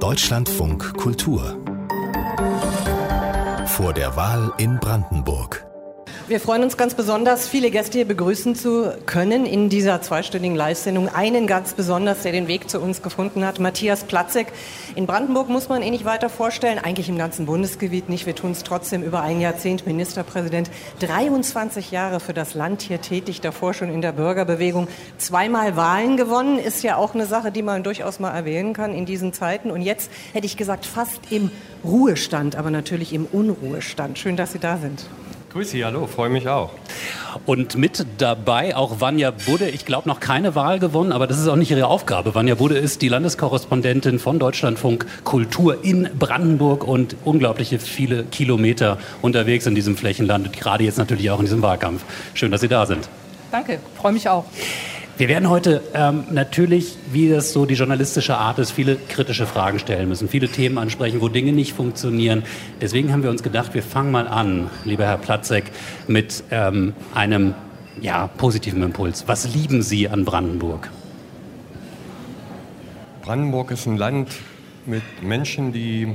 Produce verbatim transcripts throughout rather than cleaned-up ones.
Deutschlandfunk Kultur vor der Wahl in Brandenburg. Wir freuen uns ganz besonders, viele Gäste hier begrüßen zu können in dieser zweistündigen Live-Sendung. Einen ganz besonders, der den Weg zu uns gefunden hat, Matthias Platzek. In Brandenburg muss man ihn nicht weiter vorstellen, eigentlich im ganzen Bundesgebiet nicht. Wir tun es trotzdem über ein Jahrzehnt, Ministerpräsident, dreiundzwanzig Jahre für das Land hier tätig, davor schon in der Bürgerbewegung. Zweimal Wahlen gewonnen, ist ja auch eine Sache, die man durchaus mal erwähnen kann in diesen Zeiten. Und jetzt hätte ich gesagt, fast im Ruhestand, aber natürlich im Unruhestand. Schön, dass Sie da sind. Grüß Sie, hallo, freue mich auch. Und mit dabei auch Vanja Budde. Ich glaube, noch keine Wahl gewonnen, aber das ist auch nicht ihre Aufgabe. Vanja Budde ist die Landeskorrespondentin von Deutschlandfunk Kultur in Brandenburg und unglaubliche viele Kilometer unterwegs in diesem Flächenland und gerade jetzt natürlich auch in diesem Wahlkampf. Schön, dass Sie da sind. Danke, freue mich auch. Wir werden heute ähm, natürlich, wie das so die journalistische Art ist, viele kritische Fragen stellen müssen, viele Themen ansprechen, wo Dinge nicht funktionieren. Deswegen haben wir uns gedacht, wir fangen mal an, lieber Herr Platzek, mit ähm, einem ja, positiven Impuls. Was lieben Sie an Brandenburg? Brandenburg ist ein Land mit Menschen, die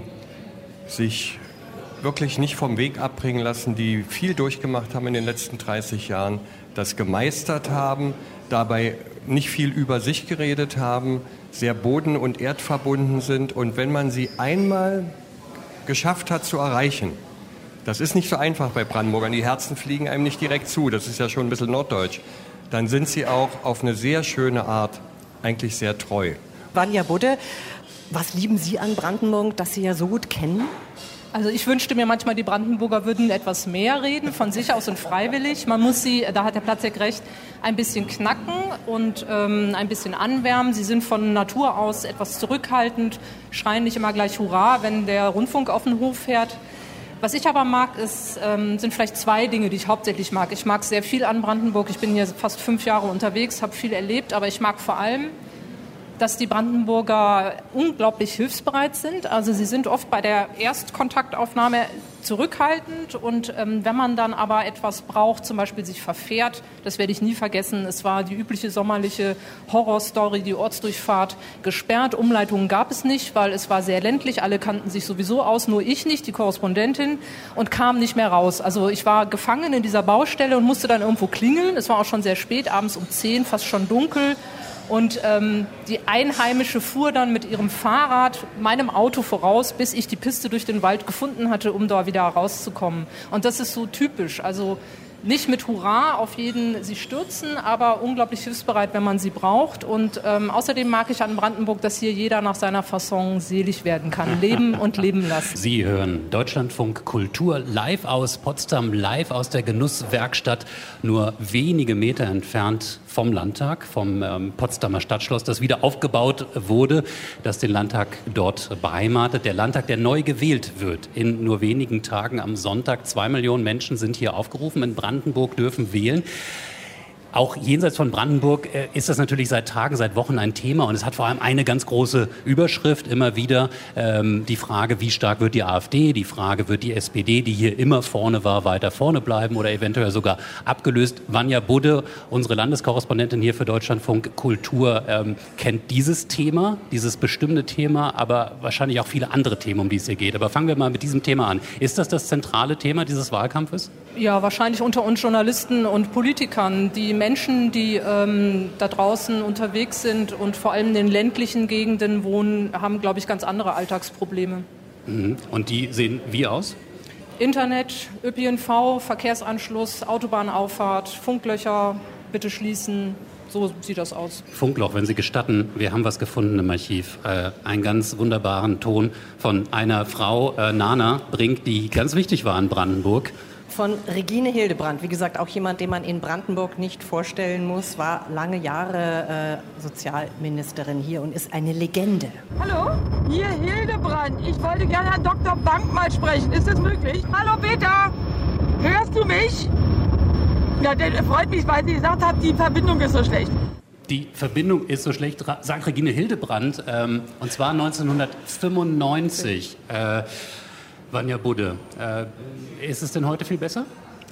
sich wirklich nicht vom Weg abbringen lassen, die viel durchgemacht haben in den letzten dreißig Jahren, das gemeistert haben, dabei nicht viel über sich geredet haben, sehr boden- und erdverbunden sind. Und wenn man sie einmal geschafft hat zu erreichen, das ist nicht so einfach bei Brandenburgern, die Herzen fliegen einem nicht direkt zu, das ist ja schon ein bisschen norddeutsch, dann sind sie auch auf eine sehr schöne Art eigentlich sehr treu. Vanja Budde, was lieben Sie an Brandenburg, das Sie ja so gut kennen? Also ich wünschte mir manchmal, die Brandenburger würden etwas mehr reden, von sich aus und freiwillig. Man muss sie, da hat der Platzek recht, ein bisschen knacken und ähm, ein bisschen anwärmen. Sie sind von Natur aus etwas zurückhaltend, schreien nicht immer gleich Hurra, wenn der Rundfunk auf den Hof fährt. Was ich aber mag, ist, ähm, sind vielleicht zwei Dinge, die ich hauptsächlich mag. Ich mag sehr viel an Brandenburg. Ich bin hier fast fünf Jahre unterwegs, habe viel erlebt, aber ich mag vor allem, dass die Brandenburger unglaublich hilfsbereit sind. Also sie sind oft bei der Erstkontaktaufnahme zurückhaltend und ähm, wenn man dann aber etwas braucht, zum Beispiel sich verfährt, das werde ich nie vergessen, es war die übliche sommerliche Horrorstory, die Ortsdurchfahrt gesperrt, Umleitungen gab es nicht, weil es war sehr ländlich, alle kannten sich sowieso aus, nur ich nicht, die Korrespondentin, und kam nicht mehr raus. Also ich war gefangen in dieser Baustelle und musste dann irgendwo klingeln, es war auch schon sehr spät, abends um zehn, fast schon dunkel. Und ähm, die Einheimische fuhr dann mit ihrem Fahrrad meinem Auto voraus, bis ich die Piste durch den Wald gefunden hatte, um da wieder rauszukommen. Und das ist so typisch. Also nicht mit Hurra auf jeden sie stürzen, aber unglaublich hilfsbereit, wenn man sie braucht. Und ähm, außerdem mag ich an Brandenburg, dass hier jeder nach seiner Fasson selig werden kann. Leben und leben lassen. Sie hören Deutschlandfunk Kultur live aus Potsdam, live aus der Genusswerkstatt, nur wenige Meter entfernt vom Landtag, vom ähm, Potsdamer Stadtschloss, das wieder aufgebaut wurde, das den Landtag dort beheimatet. Der Landtag, der neu gewählt wird in nur wenigen Tagen am Sonntag. Zwei Millionen Menschen sind hier aufgerufen. In Brandenburg dürfen wählen. Auch jenseits von Brandenburg äh, ist das natürlich seit Tagen, seit Wochen ein Thema und es hat vor allem eine ganz große Überschrift immer wieder, ähm, die Frage, wie stark wird die AfD, die Frage, wird die S P D, die hier immer vorne war, weiter vorne bleiben oder eventuell sogar abgelöst. Vanja Budde, unsere Landeskorrespondentin hier für Deutschlandfunk Kultur, ähm, kennt dieses Thema, dieses bestimmte Thema, aber wahrscheinlich auch viele andere Themen, um die es hier geht. Aber fangen wir mal mit diesem Thema an. Ist das das zentrale Thema dieses Wahlkampfes? Ja, wahrscheinlich unter uns Journalisten und Politikern. Die Menschen, die ähm, da draußen unterwegs sind und vor allem in den ländlichen Gegenden wohnen, haben, glaube ich, ganz andere Alltagsprobleme. Mhm. Und die sehen wie aus? Internet, Ö P N V, Verkehrsanschluss, Autobahnauffahrt, Funklöcher, bitte schließen. So sieht das aus. Funkloch, wenn Sie gestatten, wir haben was gefunden im Archiv. Äh, einen ganz wunderbaren Ton von einer Frau, äh, Nana Brink, die ganz wichtig war in Brandenburg. Von Regine Hildebrandt, wie gesagt, auch jemand, den man in Brandenburg nicht vorstellen muss, war lange Jahre äh, Sozialministerin hier und ist eine Legende. Hallo, hier Hildebrandt. Ich wollte gerne Herrn Doktor Bank mal sprechen. Ist das möglich? Hallo Peter, hörst du mich? Ja, das freut mich, weil Sie gesagt haben, die Verbindung ist so schlecht. Die Verbindung ist so schlecht, sagt Regine Hildebrandt, ähm, und zwar neunzehnhundertfünfundneunzig. Äh, Vanja Budde, äh, ist es denn heute viel besser?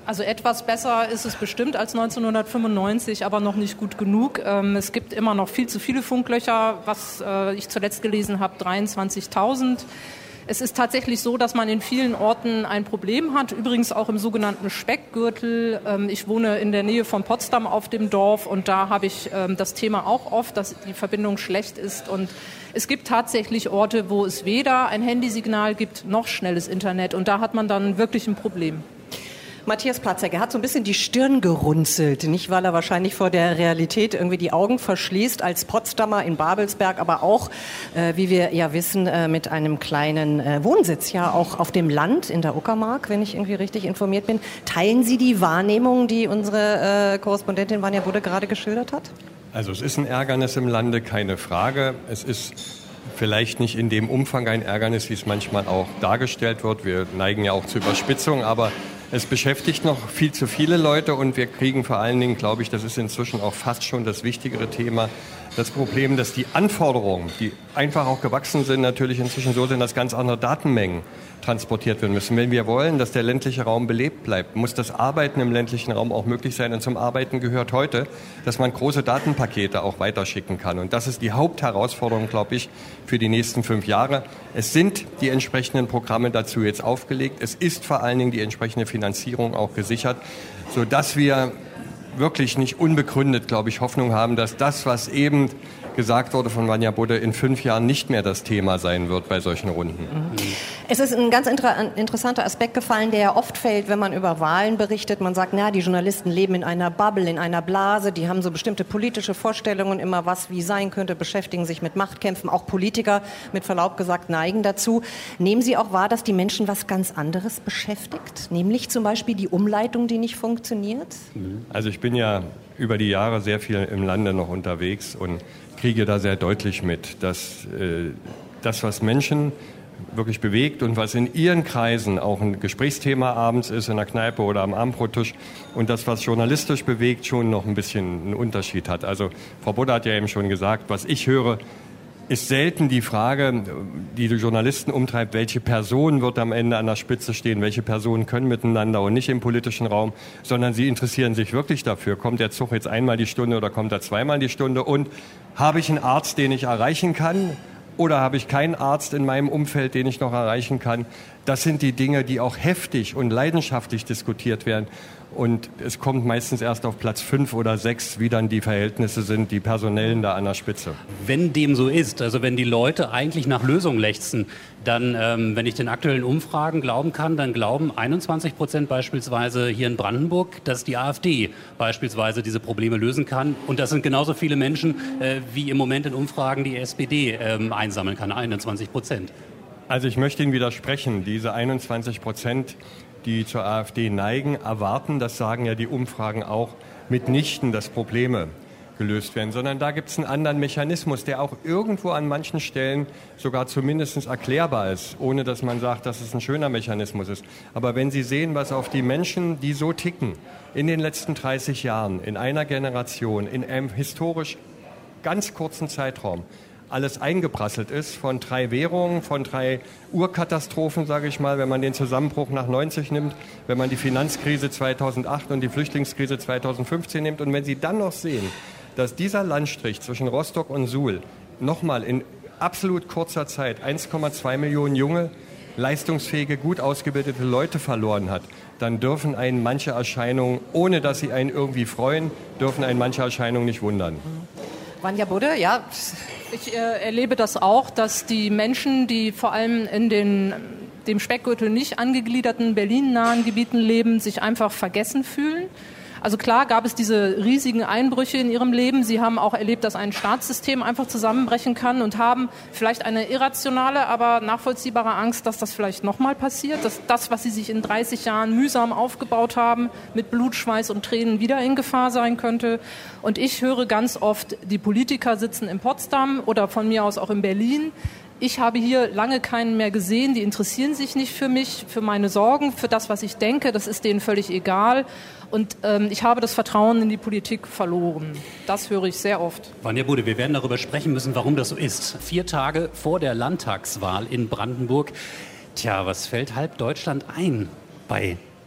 Also etwas besser ist es bestimmt als neunzehnhundertfünfundneunzig, aber noch nicht gut genug. Ähm, es gibt immer noch viel zu viele Funklöcher, was äh, ich zuletzt gelesen habe, dreiundzwanzigtausend. Es ist tatsächlich so, dass man in vielen Orten ein Problem hat, übrigens auch im sogenannten Speckgürtel. Ähm, ich wohne in der Nähe von Potsdam auf dem Dorf und da habe ich ähm, das Thema auch oft, dass die Verbindung schlecht ist. Und es gibt tatsächlich Orte, wo es weder ein Handysignal gibt, noch schnelles Internet. Und da hat man dann wirklich ein Problem. Matthias Platzek, er hat so ein bisschen die Stirn gerunzelt, nicht weil er wahrscheinlich vor der Realität irgendwie die Augen verschließt, als Potsdamer in Babelsberg, aber auch, äh, wie wir ja wissen, äh, mit einem kleinen äh, Wohnsitz, ja auch auf dem Land in der Uckermark, wenn ich irgendwie richtig informiert bin. Teilen Sie die Wahrnehmung, die unsere äh, Korrespondentin Vanja Budde gerade geschildert hat? Also es ist ein Ärgernis im Lande, keine Frage. Es ist vielleicht nicht in dem Umfang ein Ärgernis, wie es manchmal auch dargestellt wird. Wir neigen ja auch zur Überspitzung, aber es beschäftigt noch viel zu viele Leute und wir kriegen vor allen Dingen, glaube ich, das ist inzwischen auch fast schon das wichtigere Thema, das Problem, dass die Anforderungen, die einfach auch gewachsen sind, natürlich inzwischen so sind, dass ganz andere Datenmengen transportiert werden müssen. Wenn wir wollen, dass der ländliche Raum belebt bleibt, muss das Arbeiten im ländlichen Raum auch möglich sein. Und zum Arbeiten gehört heute, dass man große Datenpakete auch weiterschicken kann. Und das ist die Hauptherausforderung, glaube ich, für die nächsten fünf Jahre. Es sind die entsprechenden Programme dazu jetzt aufgelegt. Es ist vor allen Dingen die entsprechende Finanzierung auch gesichert, sodass wir wirklich nicht unbegründet, glaube ich, Hoffnung haben, dass das, was eben gesagt wurde von Vanja Budde, in fünf Jahren nicht mehr das Thema sein wird bei solchen Runden. Es ist ein ganz inter- interessanter Aspekt gefallen, der ja oft fällt, wenn man über Wahlen berichtet. Man sagt, na, die Journalisten leben in einer Bubble, in einer Blase, die haben so bestimmte politische Vorstellungen, immer was wie sein könnte, beschäftigen sich mit Machtkämpfen. Auch Politiker, mit Verlaub gesagt, neigen dazu. Nehmen Sie auch wahr, dass die Menschen was ganz anderes beschäftigt? Nämlich zum Beispiel die Umleitung, die nicht funktioniert? Also ich bin ja über die Jahre sehr viel im Lande noch unterwegs und kriege da sehr deutlich mit, dass äh, das, was Menschen wirklich bewegt und was in ihren Kreisen auch ein Gesprächsthema abends ist, in der Kneipe oder am Abendbrottisch, und das, was journalistisch bewegt, schon noch ein bisschen einen Unterschied hat. Also Frau Budde hat ja eben schon gesagt, was ich höre, ist selten die Frage, die die Journalisten umtreibt, welche Person wird am Ende an der Spitze stehen, welche Personen können miteinander und nicht im politischen Raum, sondern sie interessieren sich wirklich dafür, kommt der Zug jetzt einmal die Stunde oder kommt er zweimal die Stunde und habe ich einen Arzt, den ich erreichen kann oder habe ich keinen Arzt in meinem Umfeld, den ich noch erreichen kann. Das sind die Dinge, die auch heftig und leidenschaftlich diskutiert werden. Und es kommt meistens erst auf Platz fünf oder sechs, wie dann die Verhältnisse sind, die Personellen da an der Spitze. Wenn dem so ist, also wenn die Leute eigentlich nach Lösungen lechzen, dann, ähm, wenn ich den aktuellen Umfragen glauben kann, dann glauben einundzwanzig Prozent beispielsweise hier in Brandenburg, dass die AfD beispielsweise diese Probleme lösen kann. Und das sind genauso viele Menschen, äh, wie im Moment in Umfragen die S P D ähm, einsammeln kann, einundzwanzig Prozent. Also ich möchte Ihnen widersprechen, diese einundzwanzig Prozent, die zur AfD neigen, erwarten, das sagen ja die Umfragen auch, mitnichten, dass Probleme gelöst werden, sondern da gibt es einen anderen Mechanismus, der auch irgendwo an manchen Stellen sogar zumindest erklärbar ist, ohne dass man sagt, dass es ein schöner Mechanismus ist. Aber wenn Sie sehen, was auf die Menschen, die so ticken, in den letzten dreißig Jahren, in einer Generation, in einem historisch ganz kurzen Zeitraum, alles eingeprasselt ist, von drei Währungen, von drei Urkatastrophen, sage ich mal, wenn man den Zusammenbruch nach neunzig nimmt, wenn man die Finanzkrise zweitausendacht und die Flüchtlingskrise zweitausendfünfzehn nimmt. Und wenn Sie dann noch sehen, dass dieser Landstrich zwischen Rostock und Suhl nochmal in absolut kurzer Zeit eins Komma zwei Millionen junge, leistungsfähige, gut ausgebildete Leute verloren hat, dann dürfen einen manche Erscheinungen, ohne dass sie einen irgendwie freuen, dürfen einen manche Erscheinungen nicht wundern. Vanja Budde, ja. Ich äh, erlebe das auch, dass die Menschen, die vor allem in den dem Speckgürtel nicht angegliederten berlin-nahen Gebieten leben, sich einfach vergessen fühlen. Also klar gab es diese riesigen Einbrüche in ihrem Leben. Sie haben auch erlebt, dass ein Staatssystem einfach zusammenbrechen kann und haben vielleicht eine irrationale, aber nachvollziehbare Angst, dass das vielleicht nochmal passiert, dass das, was sie sich in dreißig Jahren mühsam aufgebaut haben, mit Blut, Schweiß und Tränen wieder in Gefahr sein könnte. Und ich höre ganz oft, die Politiker sitzen in Potsdam oder von mir aus auch in Berlin. Ich habe hier lange keinen mehr gesehen, die interessieren sich nicht für mich, für meine Sorgen, für das, was ich denke, das ist denen völlig egal. Und ähm, ich habe das Vertrauen in die Politik verloren. Das höre ich sehr oft. Vanja Budde, wir werden darüber sprechen müssen, warum das so ist. Vier Tage vor der Landtagswahl in Brandenburg. Tja, was fällt halb Deutschland ein bei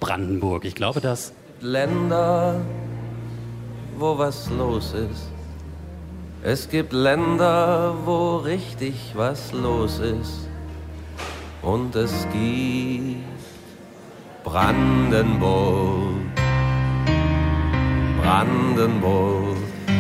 Brandenburg. Ich glaube, dass Länder, wo was los ist. Es gibt Länder, wo richtig was los ist. Und es gibt Brandenburg, Brandenburg.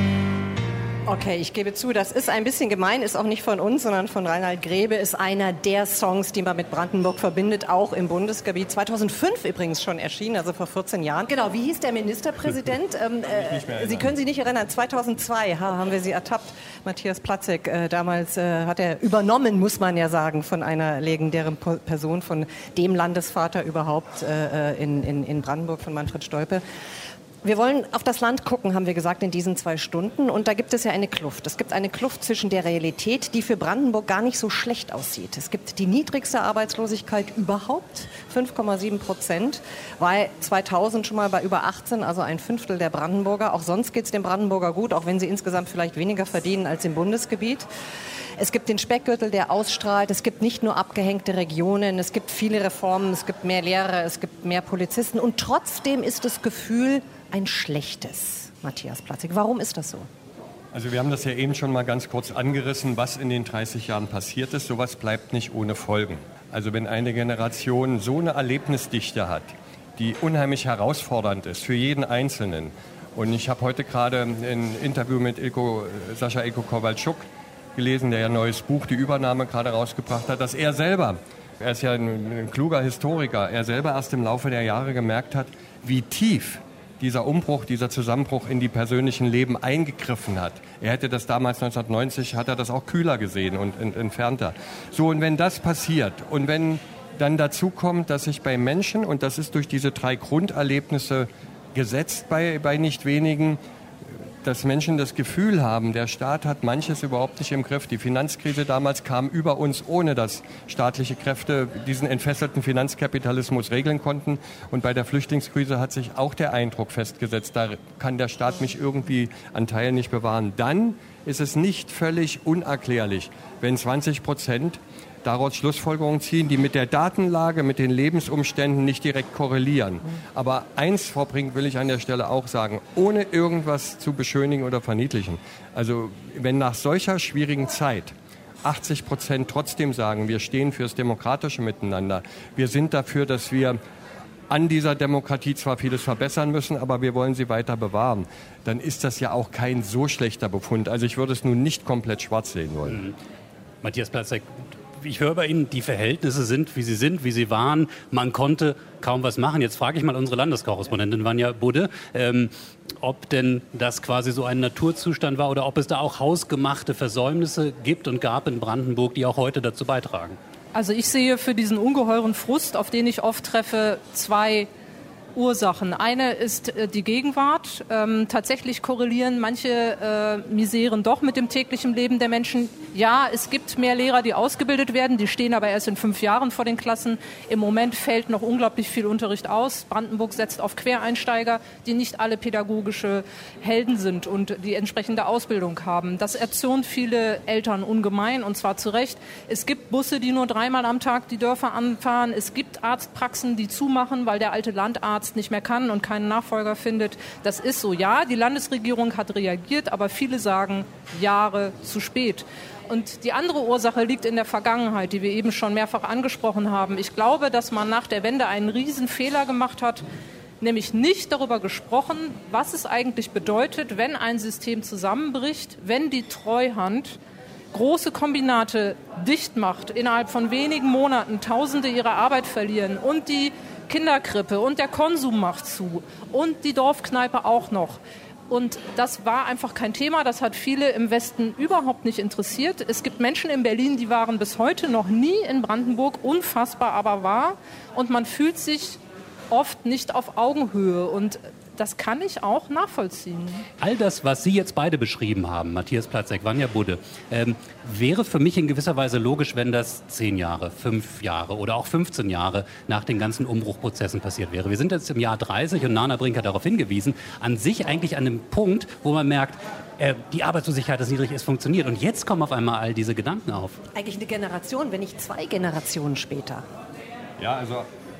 Okay, ich gebe zu, das ist ein bisschen gemein, ist auch nicht von uns, sondern von Reinhard Grebe, ist einer der Songs, die man mit Brandenburg verbindet, auch im Bundesgebiet. zweitausendfünf übrigens schon erschienen, also vor vierzehn Jahren. Genau, wie hieß der Ministerpräsident? ähm, äh, Sie können sich nicht erinnern, zweitausendzwei ha, haben wir Sie ertappt. Matthias Platzek, äh, damals äh, hat er übernommen, muss man ja sagen, von einer legendären Person, von dem Landesvater überhaupt äh, in, in, in Brandenburg, von Manfred Stolpe. Wir wollen auf das Land gucken, haben wir gesagt, in diesen zwei Stunden. Und da gibt es ja eine Kluft. Es gibt eine Kluft zwischen der Realität, die für Brandenburg gar nicht so schlecht aussieht. Es gibt die niedrigste Arbeitslosigkeit überhaupt, fünf Komma sieben Prozent. War zweitausend schon mal bei über achtzehn, also ein Fünftel der Brandenburger. Auch sonst geht es den Brandenburger gut, auch wenn sie insgesamt vielleicht weniger verdienen als im Bundesgebiet. Es gibt den Speckgürtel, der ausstrahlt. Es gibt nicht nur abgehängte Regionen. Es gibt viele Reformen. Es gibt mehr Lehrer. Es gibt mehr Polizisten. Und trotzdem ist das Gefühl ein schlechtes. Matthias Platzek, warum ist das so? Also wir haben das ja eben schon mal ganz kurz angerissen, was in den dreißig Jahren passiert ist. Sowas bleibt nicht ohne Folgen. Also wenn eine Generation so eine Erlebnisdichte hat, die unheimlich herausfordernd ist für jeden Einzelnen. Und ich habe heute gerade ein Interview mit Ilko, Sascha Ilko Kowalczuk gelesen, der ja ein neues Buch, die Übernahme, gerade rausgebracht hat, dass er selber, er ist ja ein, ein kluger Historiker, er selber erst im Laufe der Jahre gemerkt hat, wie tief dieser Umbruch, dieser Zusammenbruch in die persönlichen Leben eingegriffen hat. Er hätte das damals neunzehnhundertneunzig, hat er das auch kühler gesehen und ent- entfernter. So, und wenn das passiert und wenn dann dazu kommt, dass sich bei Menschen, und das ist durch diese drei Grunderlebnisse gesetzt bei, bei nicht wenigen, dass Menschen das Gefühl haben, der Staat hat manches überhaupt nicht im Griff. Die Finanzkrise damals kam über uns, ohne dass staatliche Kräfte diesen entfesselten Finanzkapitalismus regeln konnten. Und bei der Flüchtlingskrise hat sich auch der Eindruck festgesetzt, da kann der Staat mich irgendwie an Teilen nicht bewahren. Dann ist es nicht völlig unerklärlich, wenn zwanzig Prozent daraus Schlussfolgerungen ziehen, die mit der Datenlage, mit den Lebensumständen nicht direkt korrelieren. Aber eins, Frau Brink, will ich an der Stelle auch sagen, ohne irgendwas zu beschönigen oder verniedlichen. Also wenn nach solcher schwierigen Zeit achtzig Prozent trotzdem sagen, wir stehen fürs demokratische Miteinander, wir sind dafür, dass wir an dieser Demokratie zwar vieles verbessern müssen, aber wir wollen sie weiter bewahren, dann ist das ja auch kein so schlechter Befund. Also ich würde es nun nicht komplett schwarz sehen wollen. Mhm. Matthias Platzek, ich höre bei Ihnen, die Verhältnisse sind, wie sie sind, wie sie waren. Man konnte kaum was machen. Jetzt frage ich mal unsere Landeskorrespondentin Vanja Budde, ähm, ob denn das quasi so ein Naturzustand war oder ob es da auch hausgemachte Versäumnisse gibt und gab in Brandenburg, die auch heute dazu beitragen. Also ich sehe für diesen ungeheuren Frust, auf den ich oft treffe, zwei Ursachen. Eine ist äh, die Gegenwart. Ähm, tatsächlich korrelieren manche äh, Miseren doch mit dem täglichen Leben der Menschen. Ja, es gibt mehr Lehrer, die ausgebildet werden, die stehen aber erst in fünf Jahren vor den Klassen. Im Moment fällt noch unglaublich viel Unterricht aus. Brandenburg setzt auf Quereinsteiger, die nicht alle pädagogische Helden sind und die entsprechende Ausbildung haben. Das erzürnt viele Eltern ungemein, und zwar zu Recht. Es gibt Busse, die nur dreimal am Tag die Dörfer anfahren. Es gibt Arztpraxen, die zumachen, weil der alte Landarzt nicht mehr kann und keinen Nachfolger findet. Das ist so. Ja, die Landesregierung hat reagiert, aber viele sagen Jahre zu spät. Und die andere Ursache liegt in der Vergangenheit, die wir eben schon mehrfach angesprochen haben. Ich glaube, dass man nach der Wende einen Riesenfehler gemacht hat, nämlich nicht darüber gesprochen, was es eigentlich bedeutet, wenn ein System zusammenbricht, wenn die Treuhand große Kombinate dicht macht, innerhalb von wenigen Monaten Tausende ihre Arbeit verlieren und die Kinderkrippe und der Konsum macht zu und die Dorfkneipe auch noch. Und das war einfach kein Thema, das hat viele im Westen überhaupt nicht interessiert. Es gibt Menschen in Berlin, die waren bis heute noch nie in Brandenburg, unfassbar aber wahr. Und man fühlt sich oft nicht auf Augenhöhe, und das kann ich auch nachvollziehen. All das, was Sie jetzt beide beschrieben haben, Matthias Platzek, Vanja Budde, ähm, wäre für mich in gewisser Weise logisch, wenn das zehn Jahre, fünf Jahre oder auch fünfzehn Jahre nach den ganzen Umbruchprozessen passiert wäre. Wir sind jetzt im Jahr dreißig und Nana Brink hat darauf hingewiesen, an sich eigentlich an einem Punkt, wo man merkt, äh, die Arbeitslosigkeit ist niedrig, es funktioniert. Und jetzt kommen auf einmal all diese Gedanken auf. Eigentlich eine Generation, wenn nicht zwei Generationen später. Ja, also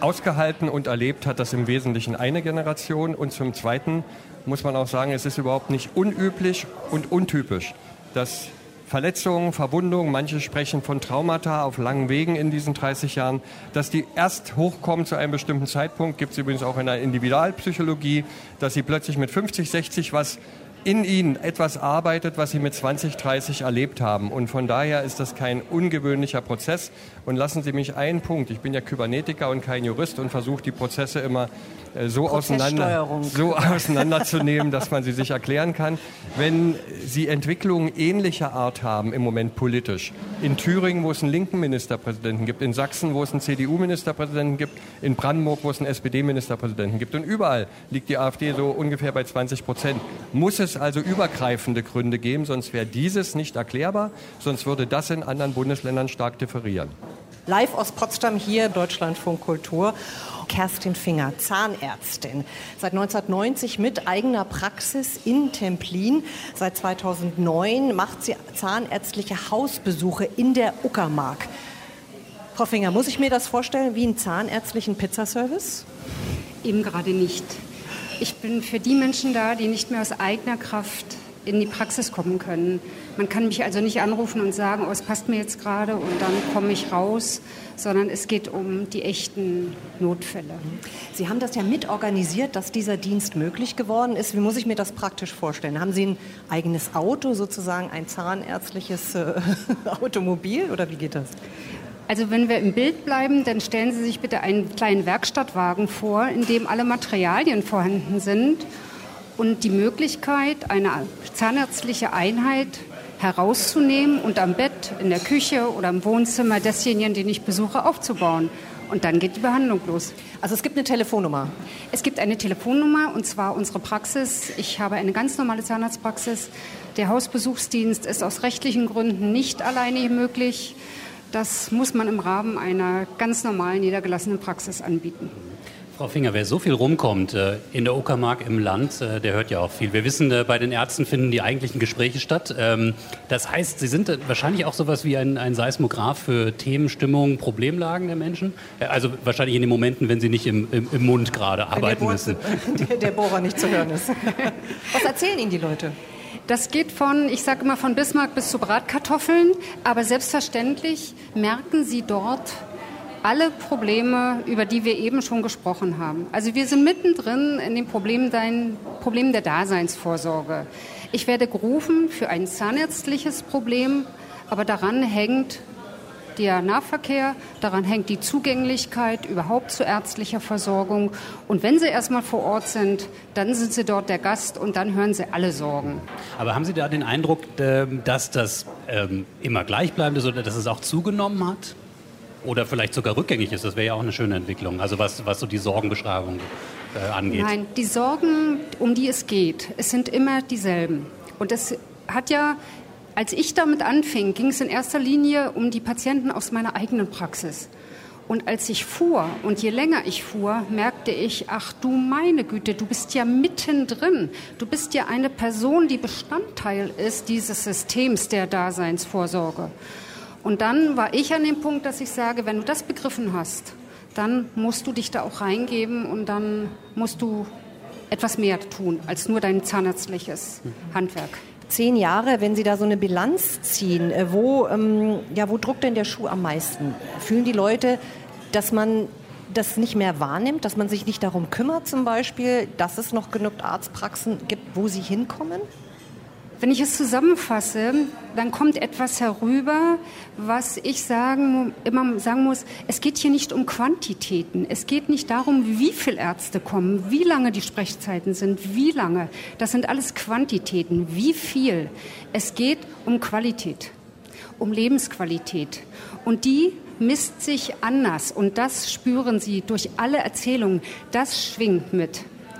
ausgehalten und erlebt hat das im Wesentlichen eine Generation. Und zum Zweiten muss man auch sagen, es ist überhaupt nicht unüblich und untypisch, dass Verletzungen, Verwundungen, manche sprechen von Traumata auf langen Wegen in diesen dreißig Jahren, dass die erst hochkommen zu einem bestimmten Zeitpunkt, gibt es übrigens auch in der Individualpsychologie, dass sie plötzlich mit fünfzig, sechzig was in ihnen etwas arbeitet, was sie mit zwanzig, dreißig erlebt haben. Und von daher ist das kein ungewöhnlicher Prozess. Und lassen Sie mich einen Punkt, ich bin ja Kybernetiker und kein Jurist und versuche die Prozesse immer äh, so, auseinander, so auseinanderzunehmen, dass man sie sich erklären kann. Wenn Sie Entwicklungen ähnlicher Art haben im Moment politisch, in Thüringen, wo es einen linken Ministerpräsidenten gibt, in Sachsen, wo es einen C D U-Ministerpräsidenten gibt, in Brandenburg, wo es einen S P D-Ministerpräsidenten gibt und überall liegt die AfD so ungefähr bei zwanzig Prozent, muss es also übergreifende Gründe geben, sonst wäre dieses nicht erklärbar, sonst würde das in anderen Bundesländern stark differieren. Live aus Potsdam hier, Deutschlandfunk Kultur. Kerstin Finger, Zahnärztin. Seit neunzehnhundertneunzig mit eigener Praxis in Templin. Seit zweitausendneun macht sie zahnärztliche Hausbesuche in der Uckermark. Frau Finger, muss ich mir das vorstellen wie einen zahnärztlichen Pizzaservice? Eben gerade nicht. Ich bin für die Menschen da, die nicht mehr aus eigener Kraft in die Praxis kommen können. Man kann mich also nicht anrufen und sagen, oh, es passt mir jetzt gerade und dann komme ich raus, sondern es geht um die echten Notfälle. Sie haben das ja mitorganisiert, dass dieser Dienst möglich geworden ist. Wie muss ich mir das praktisch vorstellen? Haben Sie ein eigenes Auto, sozusagen ein zahnärztliches äh, Automobil, oder wie geht das? Also wenn wir im Bild bleiben, dann stellen Sie sich bitte einen kleinen Werkstattwagen vor, in dem alle Materialien vorhanden sind und die Möglichkeit, eine zahnärztliche Einheit herauszunehmen und am Bett, in der Küche oder im Wohnzimmer desjenigen, den ich besuche, aufzubauen. Und dann geht die Behandlung los. Also es gibt eine Telefonnummer? Es gibt eine Telefonnummer, und zwar unsere Praxis. Ich habe eine ganz normale Zahnarztpraxis. Der Hausbesuchsdienst ist aus rechtlichen Gründen nicht alleine möglich. Das muss man im Rahmen einer ganz normalen, niedergelassenen Praxis anbieten. Frau Finger, wer so viel rumkommt äh, in der Uckermark im Land, äh, der hört ja auch viel. Wir wissen, äh, bei den Ärzten finden die eigentlichen Gespräche statt. Ähm, das heißt, Sie sind äh, wahrscheinlich auch sowas wie ein, ein Seismograph für Themen, Stimmungen, Problemlagen der Menschen? Äh, also wahrscheinlich in den Momenten, wenn Sie nicht im, im, im Mund gerade arbeiten müssen. Der, der Bohrer nicht zu hören ist. Was erzählen Ihnen die Leute? Das geht von, ich sage immer, von Bismarck bis zu Bratkartoffeln. Aber selbstverständlich merken Sie dort alle Probleme, über die wir eben schon gesprochen haben. Also wir sind mittendrin in den Problemen, dein, Problemen der Daseinsvorsorge. Ich werde gerufen für ein zahnärztliches Problem, aber daran hängt der Nahverkehr, daran hängt die Zugänglichkeit überhaupt zu ärztlicher Versorgung. Und wenn Sie erstmal vor Ort sind, dann sind Sie dort der Gast und dann hören Sie alle Sorgen. Aber haben Sie da den Eindruck, dass das immer gleichbleibend ist oder dass es auch zugenommen hat? Oder vielleicht sogar rückgängig ist? Das wäre ja auch eine schöne Entwicklung, also was, was so die Sorgenbeschreibung äh, angeht. Nein, die Sorgen, um die es geht, es sind immer dieselben. Und es hat ja, als ich damit anfing, ging es in erster Linie um die Patienten aus meiner eigenen Praxis. Und als ich fuhr, und je länger ich fuhr, merkte ich, ach du meine Güte, du bist ja mittendrin. Du bist ja eine Person, die Bestandteil ist dieses Systems der Daseinsvorsorge. Und dann war ich an dem Punkt, dass ich sage, wenn du das begriffen hast, dann musst du dich da auch reingeben und dann musst du etwas mehr tun als nur dein zahnärztliches Handwerk. Zehn Jahre, wenn Sie da so eine Bilanz ziehen, wo, ähm, ja, wo drückt denn der Schuh am meisten? Fühlen die Leute, dass man das nicht mehr wahrnimmt, dass man sich nicht darum kümmert zum Beispiel, dass es noch genug Arztpraxen gibt, wo sie hinkommen? Wenn ich es zusammenfasse, dann kommt etwas herüber, was ich sagen, immer sagen muss, es geht hier nicht um Quantitäten. Es geht nicht darum, wie viele Ärzte kommen, wie lange die Sprechzeiten sind, wie lange. Das sind alles Quantitäten. Wie viel? Es geht um Qualität, um Lebensqualität. Und die misst sich anders. Und das spüren Sie durch alle Erzählungen. Das schwingt mit.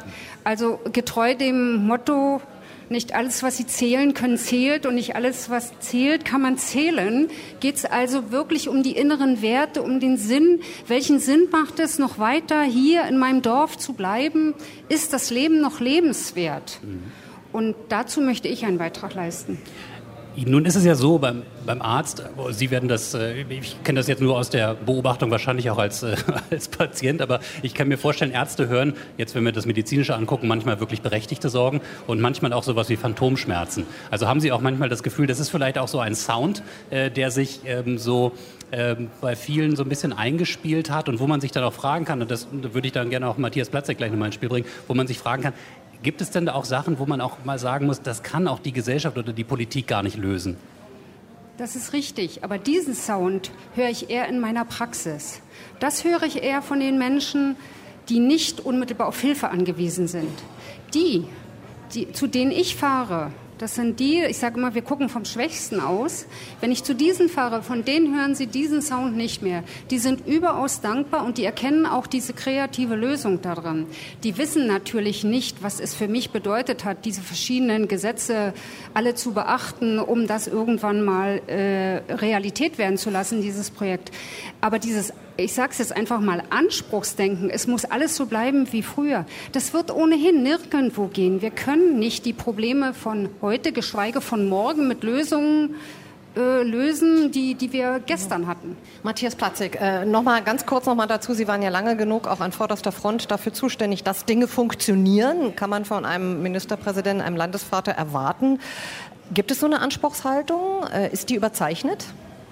Also getreu dem Motto, nicht alles, was Sie zählen können, zählt und nicht alles, was zählt, kann man zählen. Geht es also wirklich um die inneren Werte, um den Sinn. Welchen Sinn macht es, noch weiter hier in meinem Dorf zu bleiben? Ist das Leben noch lebenswert? Mhm. Und dazu möchte ich einen Beitrag leisten. Nun ist es ja so, beim, beim Arzt, Sie werden das, ich kenne das jetzt nur aus der Beobachtung, wahrscheinlich auch als, als Patient, aber ich kann mir vorstellen, Ärzte hören, jetzt wenn wir das Medizinische angucken, manchmal wirklich berechtigte Sorgen und manchmal auch sowas wie Phantomschmerzen. Also haben Sie auch manchmal das Gefühl, das ist vielleicht auch so ein Sound, äh, der sich ähm, so ähm, bei vielen so ein bisschen eingespielt hat und wo man sich dann auch fragen kann, und das würde ich dann gerne auch Matthias Platzek gleich nochmal ins Spiel bringen, wo man sich fragen kann, gibt es denn da auch Sachen, wo man auch mal sagen muss, das kann auch die Gesellschaft oder die Politik gar nicht lösen? Das ist richtig, aber diesen Sound höre ich eher in meiner Praxis. Das höre ich eher von den Menschen, die nicht unmittelbar auf Hilfe angewiesen sind. Die, die zu denen ich fahre, das sind die, ich sage immer, wir gucken vom Schwächsten aus. Wenn ich zu diesen fahre, von denen hören sie diesen Sound nicht mehr. Die sind überaus dankbar und die erkennen auch diese kreative Lösung daran. Die wissen natürlich nicht, was es für mich bedeutet hat, diese verschiedenen Gesetze alle zu beachten, um das irgendwann mal äh, Realität werden zu lassen, dieses Projekt. Aber dieses, ich sage es jetzt einfach mal, Anspruchsdenken, es muss alles so bleiben wie früher. Das wird ohnehin nirgendwo gehen. Wir können nicht die Probleme von heute, geschweige von morgen mit Lösungen äh, lösen, die, die wir gestern hatten. Matthias Platzek, äh, noch mal ganz kurz noch mal dazu. Sie waren ja lange genug auch an vorderster Front dafür zuständig, dass Dinge funktionieren. Kann man von einem Ministerpräsidenten, einem Landesvater erwarten. Gibt es so eine Anspruchshaltung? Äh, ist die überzeichnet?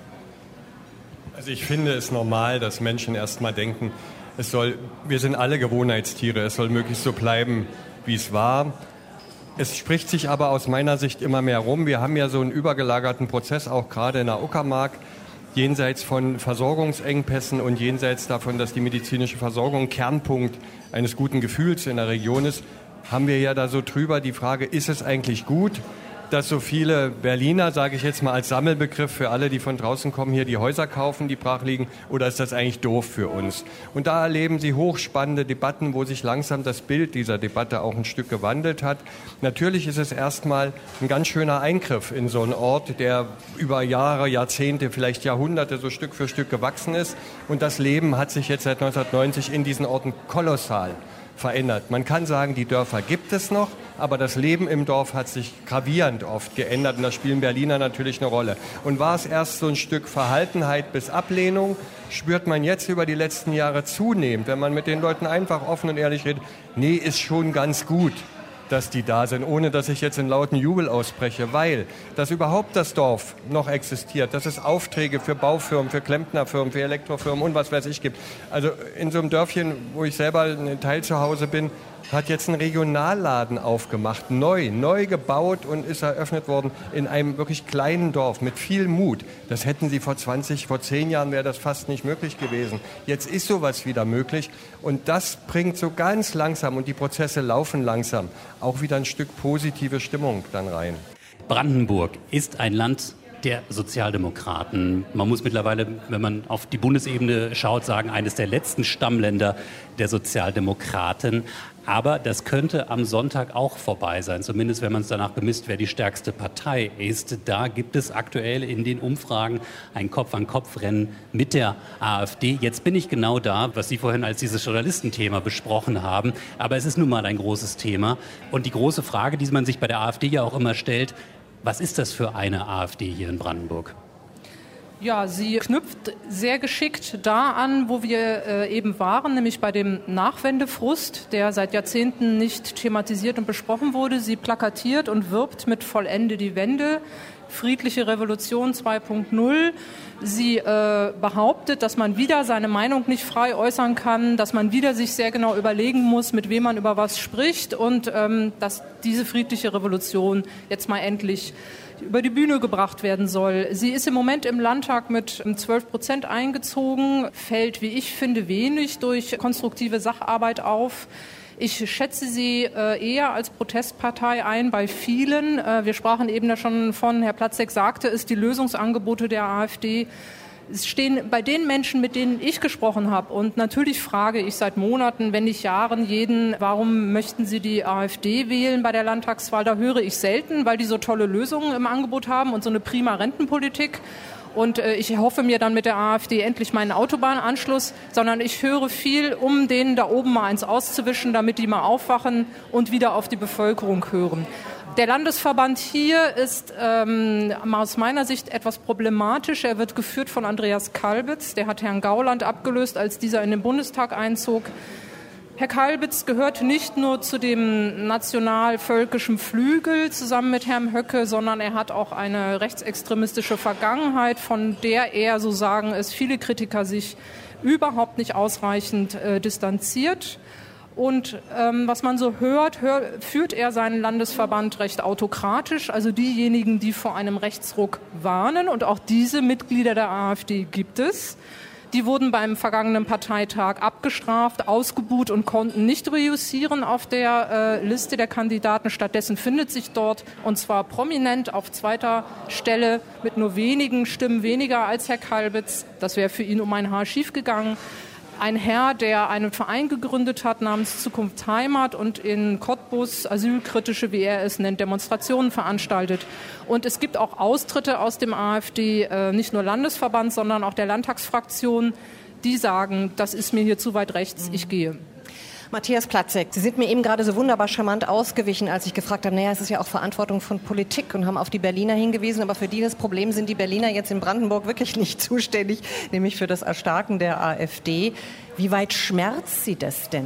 Also ich finde es normal, dass Menschen erst mal denken, es soll, wir sind alle Gewohnheitstiere, es soll möglichst so bleiben, wie es war. Es spricht sich aber aus meiner Sicht immer mehr rum. Wir haben ja so einen übergelagerten Prozess, auch gerade in der Uckermark, jenseits von Versorgungsengpässen und jenseits davon, dass die medizinische Versorgung Kernpunkt eines guten Gefühls in der Region ist, haben wir ja da so drüber die Frage, ist es eigentlich gut, dass so viele Berliner, sage ich jetzt mal als Sammelbegriff für alle, die von draußen kommen, hier die Häuser kaufen, die brach liegen, oder ist das eigentlich doof für uns? Und da erleben Sie hochspannende Debatten, wo sich langsam das Bild dieser Debatte auch ein Stück gewandelt hat. Natürlich ist es erstmal ein ganz schöner Eingriff in so einen Ort, der über Jahre, Jahrzehnte, vielleicht Jahrhunderte so Stück für Stück gewachsen ist. Und das Leben hat sich jetzt seit neunzehnhundertneunzig in diesen Orten kolossal verändert. Man kann sagen, die Dörfer gibt es noch, aber das Leben im Dorf hat sich gravierend oft geändert und da spielen Berliner natürlich eine Rolle. Und war es erst so ein Stück Verhaltenheit bis Ablehnung, spürt man jetzt über die letzten Jahre zunehmend, wenn man mit den Leuten einfach offen und ehrlich redet, nee, ist schon ganz gut, dass die da sind, ohne dass ich jetzt in lauten Jubel ausbreche, weil dass überhaupt das Dorf noch existiert, dass es Aufträge für Baufirmen, für Klempnerfirmen, für Elektrofirmen und was weiß ich gibt. Also in so einem Dörfchen, wo ich selber ein Teil zu Hause bin, hat jetzt ein Regionalladen aufgemacht, neu, neu gebaut und ist eröffnet worden in einem wirklich kleinen Dorf mit viel Mut. Das hätten sie vor zwanzig, vor zehn Jahren wäre das fast nicht möglich gewesen. Jetzt ist sowas wieder möglich und das bringt so ganz langsam, und die Prozesse laufen langsam, auch wieder ein Stück positive Stimmung dann rein. Brandenburg ist ein Land der Sozialdemokraten. Man muss mittlerweile, wenn man auf die Bundesebene schaut, sagen, eines der letzten Stammländer der Sozialdemokraten. Aber das könnte am Sonntag auch vorbei sein, zumindest wenn man es danach bemisst, wer die stärkste Partei ist. Da gibt es aktuell in den Umfragen ein Kopf-an-Kopf-Rennen mit der AfD. Jetzt bin ich genau da, was Sie vorhin als dieses Journalistenthema besprochen haben. Aber es ist nun mal ein großes Thema. Und die große Frage, die man sich bei der AfD ja auch immer stellt, was ist das für eine AfD hier in Brandenburg? Ja, sie knüpft sehr geschickt da an, wo wir äh, eben waren, nämlich bei dem Nachwendefrust, der seit Jahrzehnten nicht thematisiert und besprochen wurde. Sie plakatiert und wirbt mit Vollende die Wende, friedliche Revolution zwei Punkt null. Sie äh, behauptet, dass man wieder seine Meinung nicht frei äußern kann, dass man wieder sich sehr genau überlegen muss, mit wem man über was spricht und ähm, dass diese friedliche Revolution jetzt mal endlich über die Bühne gebracht werden soll. Sie ist im Moment im Landtag mit zwölf Prozent eingezogen, fällt, wie ich finde, wenig durch konstruktive Sacharbeit auf. Ich schätze sie äh, eher als Protestpartei ein bei vielen. Äh, wir sprachen eben da schon von, Herr Platzek sagte es, die Lösungsangebote der AfD es stehen bei den Menschen, mit denen ich gesprochen habe. Und natürlich frage ich seit Monaten, wenn nicht Jahren, jeden, warum möchten Sie die AfD wählen bei der Landtagswahl? Da höre ich selten, weil die so tolle Lösungen im Angebot haben und so eine prima Rentenpolitik. Und äh, ich hoffe mir dann mit der AfD endlich meinen Autobahnanschluss, sondern ich höre viel, um denen da oben mal eins auszuwischen, damit die mal aufwachen und wieder auf die Bevölkerung hören. Der Landesverband hier ist ähm, aus meiner Sicht etwas problematisch. Er wird geführt von Andreas Kalbitz. Der hat Herrn Gauland abgelöst, als dieser in den Bundestag einzog. Herr Kalbitz gehört nicht nur zu dem nationalvölkischen Flügel zusammen mit Herrn Höcke, sondern er hat auch eine rechtsextremistische Vergangenheit, von der er, so sagen es viele Kritiker, sich überhaupt nicht ausreichend äh, distanziert. Und ähm, was man so hört, hör, führt er seinen Landesverband recht autokratisch, also diejenigen, die vor einem Rechtsruck warnen. Und auch diese Mitglieder der AfD gibt es. Die wurden beim vergangenen Parteitag abgestraft, ausgebuht und konnten nicht reüssieren auf der äh, Liste der Kandidaten. Stattdessen findet sich dort, und zwar prominent auf zweiter Stelle mit nur wenigen Stimmen weniger als Herr Kalbitz, das wäre für ihn um ein Haar schiefgegangen, ein Herr, der einen Verein gegründet hat namens Zukunft Heimat und in Cottbus asylkritische, wie er es nennt, Demonstrationen veranstaltet. Und es gibt auch Austritte aus dem AfD, äh, nicht nur Landesverband, sondern auch der Landtagsfraktion, die sagen, das ist mir hier zu weit rechts, ich gehe. Matthias Platzek, Sie sind mir eben gerade so wunderbar charmant ausgewichen, als ich gefragt habe, naja, es ist ja auch Verantwortung von Politik und haben auf die Berliner hingewiesen, aber für dieses Problem sind die Berliner jetzt in Brandenburg wirklich nicht zuständig, nämlich für das Erstarken der AfD. Wie weit schmerzt Sie das denn?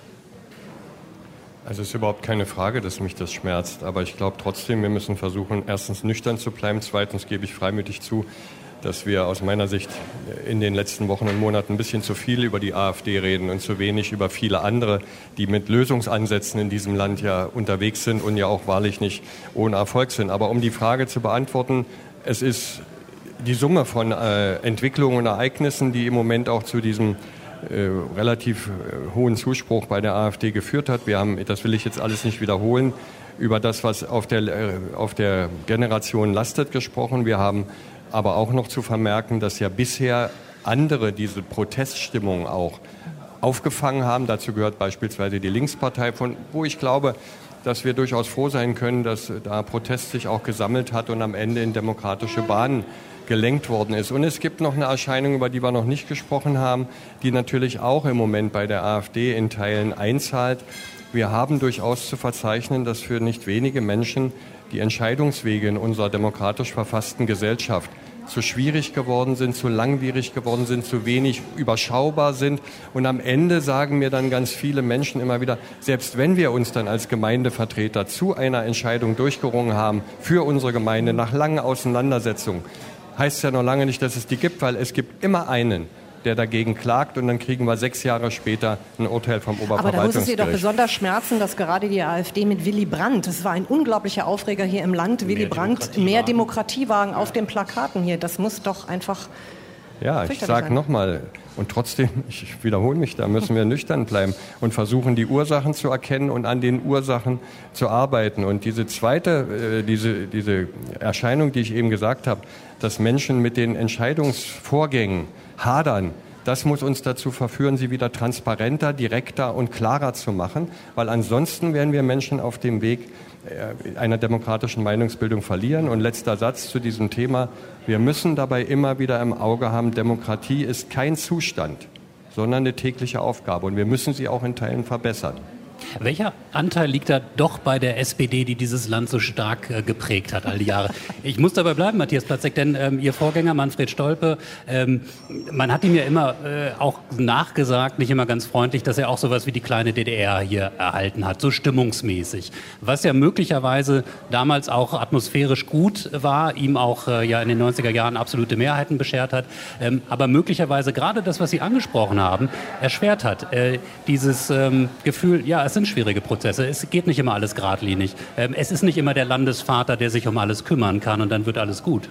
Also es ist überhaupt keine Frage, dass mich das schmerzt, aber ich glaube trotzdem, wir müssen versuchen, erstens nüchtern zu bleiben, zweitens gebe ich freimütig zu, dass wir aus meiner Sicht in den letzten Wochen und Monaten ein bisschen zu viel über die AfD reden und zu wenig über viele andere, die mit Lösungsansätzen in diesem Land ja unterwegs sind und ja auch wahrlich nicht ohne Erfolg sind. Aber um die Frage zu beantworten, es ist die Summe von äh, Entwicklungen und Ereignissen, die im Moment auch zu diesem äh, relativ äh, hohen Zuspruch bei der AfD geführt hat. Wir haben, das will ich jetzt alles nicht wiederholen, über das, was auf der, äh, auf der Generation lastet, gesprochen. Wir haben aber auch noch zu vermerken, dass ja bisher andere diese Proteststimmung auch aufgefangen haben. Dazu gehört beispielsweise die Linkspartei, von wo ich glaube, dass wir durchaus froh sein können, dass da Protest sich auch gesammelt hat und am Ende in demokratische Bahnen gelenkt worden ist. Und es gibt noch eine Erscheinung, über die wir noch nicht gesprochen haben, die natürlich auch im Moment bei der AfD in Teilen einzahlt. Wir haben durchaus zu verzeichnen, dass für nicht wenige Menschen die Entscheidungswege in unserer demokratisch verfassten Gesellschaft zu schwierig geworden sind, zu langwierig geworden sind, zu wenig überschaubar sind. Und am Ende sagen mir dann ganz viele Menschen immer wieder, selbst wenn wir uns dann als Gemeindevertreter zu einer Entscheidung durchgerungen haben für unsere Gemeinde nach langen Auseinandersetzungen, heißt es ja noch lange nicht, dass es die gibt, weil es gibt immer einen, der dagegen klagt, und dann kriegen wir sechs Jahre später ein Urteil vom Oberverwaltungsgericht. Aber da muss es Sie doch besonders schmerzen, dass gerade die AfD mit Willy Brandt, das war ein unglaublicher Aufreger hier im Land, Willy Brandt, mehr Demokratiewagen auf den Plakaten hier, das muss doch einfach... Ja, ich sage nochmal, und trotzdem, ich wiederhole mich, da müssen wir nüchtern bleiben und versuchen, die Ursachen zu erkennen und an den Ursachen zu arbeiten. Und diese zweite, äh, diese, diese Erscheinung, die ich eben gesagt habe, dass Menschen mit den Entscheidungsvorgängen hadern, das muss uns dazu verführen, sie wieder transparenter, direkter und klarer zu machen, weil ansonsten werden wir Menschen auf dem Weg einer demokratischen Meinungsbildung verlieren. Und letzter Satz zu diesem Thema. Wir müssen dabei immer wieder im Auge haben, Demokratie ist kein Zustand, sondern eine tägliche Aufgabe. Und wir müssen sie auch in Teilen verbessern. Welcher Anteil liegt da doch bei der S P D, die dieses Land so stark äh, geprägt hat all die Jahre? Ich muss dabei bleiben, Matthias Platzek, denn ähm, Ihr Vorgänger Manfred Stolpe, ähm, man hat ihm ja immer äh, auch nachgesagt, nicht immer ganz freundlich, dass er auch sowas wie die kleine D D R hier erhalten hat, so stimmungsmäßig. Was ja möglicherweise damals auch atmosphärisch gut war, ihm auch äh, ja in den neunziger Jahren absolute Mehrheiten beschert hat, ähm, aber möglicherweise gerade das, was Sie angesprochen haben, erschwert hat. Äh, dieses ähm, Gefühl, ja, es sind schwierige Prozesse. Es geht nicht immer alles geradlinig. Ähm, es ist nicht immer der Landesvater, der sich um alles kümmern kann und dann wird alles gut.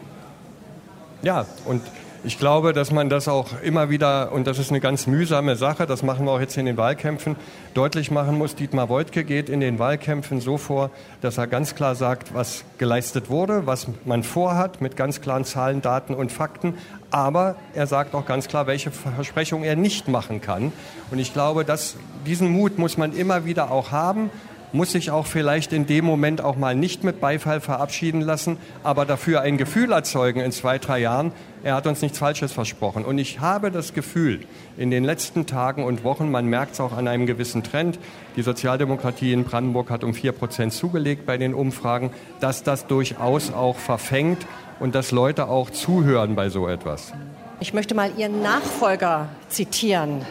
Ja, und ich glaube, dass man das auch immer wieder, und das ist eine ganz mühsame Sache, das machen wir auch jetzt in den Wahlkämpfen, deutlich machen muss. Dietmar Woidke geht in den Wahlkämpfen so vor, dass er ganz klar sagt, was geleistet wurde, was man vorhat, mit ganz klaren Zahlen, Daten und Fakten. Aber er sagt auch ganz klar, welche Versprechungen er nicht machen kann. Und ich glaube, dass diesen Mut muss man immer wieder auch haben, muss sich auch vielleicht in dem Moment auch mal nicht mit Beifall verabschieden lassen, aber dafür ein Gefühl erzeugen in zwei, drei Jahren, er hat uns nichts Falsches versprochen. Und ich habe das Gefühl, in den letzten Tagen und Wochen, man merkt es auch an einem gewissen Trend, die Sozialdemokratie in Brandenburg hat um vier Prozent zugelegt bei den Umfragen, dass das durchaus auch verfängt und dass Leute auch zuhören bei so etwas. Ich möchte mal Ihren Nachfolger zitieren,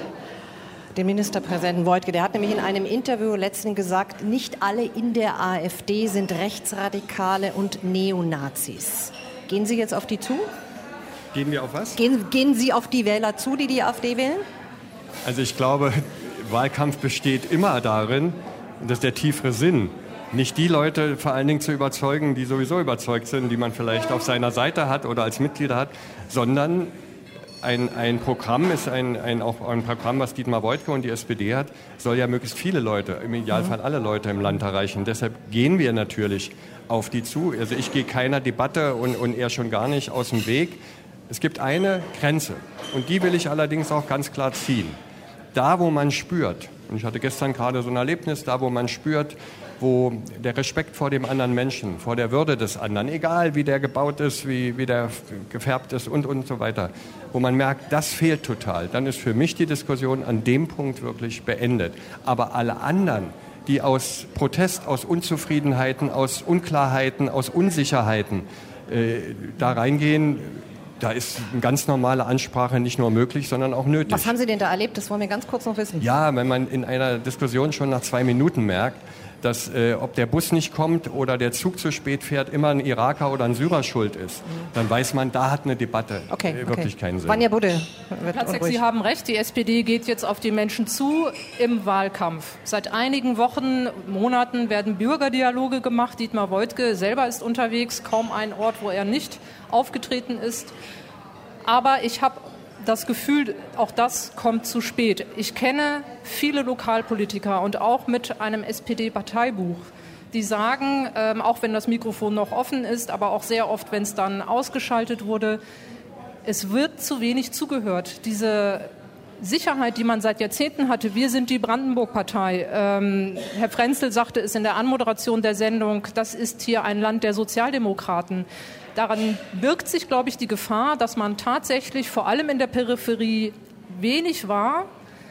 den Ministerpräsidenten Woidke. Der hat nämlich in einem Interview letztens gesagt, nicht alle in der AfD sind Rechtsradikale und Neonazis. Gehen Sie jetzt auf die zu? Gehen wir auf was? Gehen, gehen Sie auf die Wähler zu, die die AfD wählen? Also ich glaube, Wahlkampf besteht immer darin, und das ist der tiefere Sinn, nicht die Leute vor allen Dingen zu überzeugen, die sowieso überzeugt sind, die man vielleicht auf seiner Seite hat oder als Mitglieder hat, sondern ein, ein Programm ist ein, ein, auch ein Programm, was Dietmar Woidke und die S P D hat, soll ja möglichst viele Leute, im Idealfall alle Leute im Land erreichen. Deshalb gehen wir natürlich auf die zu. Also ich gehe keiner Debatte und, und er schon gar nicht aus dem Weg. Es gibt eine Grenze und die will ich allerdings auch ganz klar ziehen. Da, wo man spürt, und ich hatte gestern gerade so ein Erlebnis, da, wo man spürt, wo der Respekt vor dem anderen Menschen, vor der Würde des anderen, egal wie der gebaut ist, wie, wie der gefärbt ist und, und so weiter, wo man merkt, das fehlt total, dann ist für mich die Diskussion an dem Punkt wirklich beendet. Aber alle anderen, die aus Protest, aus Unzufriedenheiten, aus Unklarheiten, aus Unsicherheiten äh, da reingehen, da ist eine ganz normale Ansprache nicht nur möglich, sondern auch nötig. Was haben Sie denn da erlebt? Das wollen wir ganz kurz noch wissen. Ja, wenn man in einer Diskussion schon nach zwei Minuten merkt, dass äh, ob der Bus nicht kommt oder der Zug zu spät fährt, immer ein Iraker oder ein Syrer schuld ist, dann weiß man, da hat eine Debatte okay, äh, wirklich okay. keinen Sinn. Vanja Budde. Platzek, Sie haben recht, die S P D geht jetzt auf die Menschen zu im Wahlkampf. Seit einigen Wochen, Monaten werden Bürgerdialoge gemacht. Dietmar Woidke selber ist unterwegs, kaum ein Ort, wo er nicht aufgetreten ist. Aber ich habe das Gefühl, auch das kommt zu spät. Ich kenne viele Lokalpolitiker und auch mit einem S P D-Parteibuch, die sagen, ähm, auch wenn das Mikrofon noch offen ist, aber auch sehr oft, wenn es dann ausgeschaltet wurde, es wird zu wenig zugehört. Diese Sicherheit, die man seit Jahrzehnten hatte, wir sind die Brandenburg-Partei. Ähm, Herr Frenzel sagte es in der Anmoderation der Sendung, das ist hier ein Land der Sozialdemokraten. Daran birgt sich, glaube ich, die Gefahr, dass man tatsächlich vor allem in der Peripherie wenig war,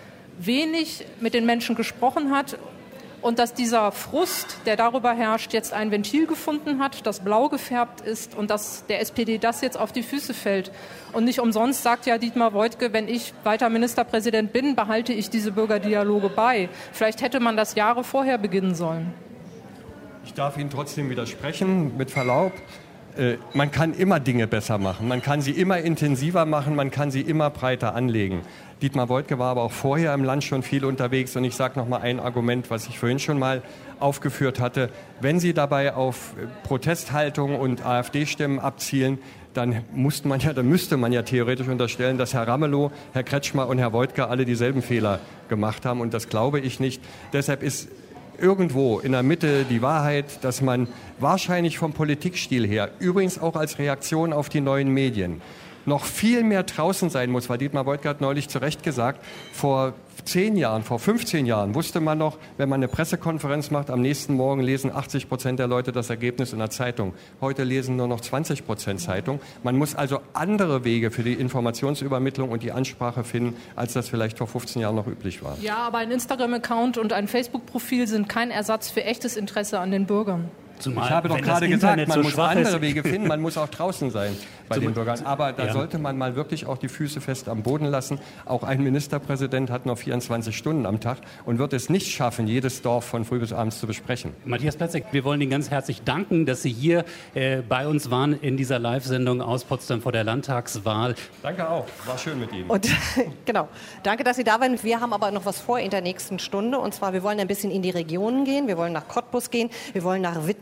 wenig mit den Menschen gesprochen hat und dass dieser Frust, der darüber herrscht, jetzt ein Ventil gefunden hat, das blau gefärbt ist und dass der S P D das jetzt auf die Füße fällt. Und nicht umsonst sagt ja Dietmar Woidke, wenn ich weiter Ministerpräsident bin, behalte ich diese Bürgerdialoge bei. Vielleicht hätte man das Jahre vorher beginnen sollen. Ich darf Ihnen trotzdem widersprechen, mit Verlaub. Man kann immer Dinge besser machen, man kann sie immer intensiver machen, man kann sie immer breiter anlegen. Dietmar Woidke war aber auch vorher im Land schon viel unterwegs und ich sage noch mal ein Argument, was ich vorhin schon mal aufgeführt hatte. Wenn Sie dabei auf Protesthaltung und AfD-Stimmen abzielen, dann, musste man ja, dann müsste man ja theoretisch unterstellen, dass Herr Ramelow, Herr Kretschmer und Herr Woidke alle dieselben Fehler gemacht haben und das glaube ich nicht. Deshalb ist irgendwo in der Mitte die Wahrheit, dass man wahrscheinlich vom Politikstil her, übrigens auch als Reaktion auf die neuen Medien, noch viel mehr draußen sein muss, weil Dietmar Woidke hat neulich zu Recht gesagt, vor zehn Jahren, vor fünfzehn Jahren wusste man noch, wenn man eine Pressekonferenz macht, am nächsten Morgen lesen achtzig Prozent der Leute das Ergebnis in der Zeitung. Heute lesen nur noch zwanzig Prozent Zeitung. Man muss also andere Wege für die Informationsübermittlung und die Ansprache finden, als das vielleicht vor fünfzehn Jahren noch üblich war. Ja, aber ein Instagram-Account und ein Facebook-Profil sind kein Ersatz für echtes Interesse an den Bürgern. Zumal, ich habe doch gerade gesagt, man so muss andere ist. Wege finden, man muss auch draußen sein bei Zumal, den Bürgern. Aber da ja. sollte man mal wirklich auch die Füße fest am Boden lassen. Auch ein Ministerpräsident hat noch vierundzwanzig Stunden am Tag und wird es nicht schaffen, jedes Dorf von früh bis abends zu besprechen. Matthias Platzek, wir wollen Ihnen ganz herzlich danken, dass Sie hier äh, bei uns waren in dieser Live-Sendung aus Potsdam vor der Landtagswahl. Danke auch, war schön mit Ihnen. Und genau, danke, dass Sie da waren. Wir haben aber noch was vor in der nächsten Stunde. Und zwar, wir wollen ein bisschen in die Regionen gehen. Wir wollen nach Cottbus gehen, wir wollen nach Witten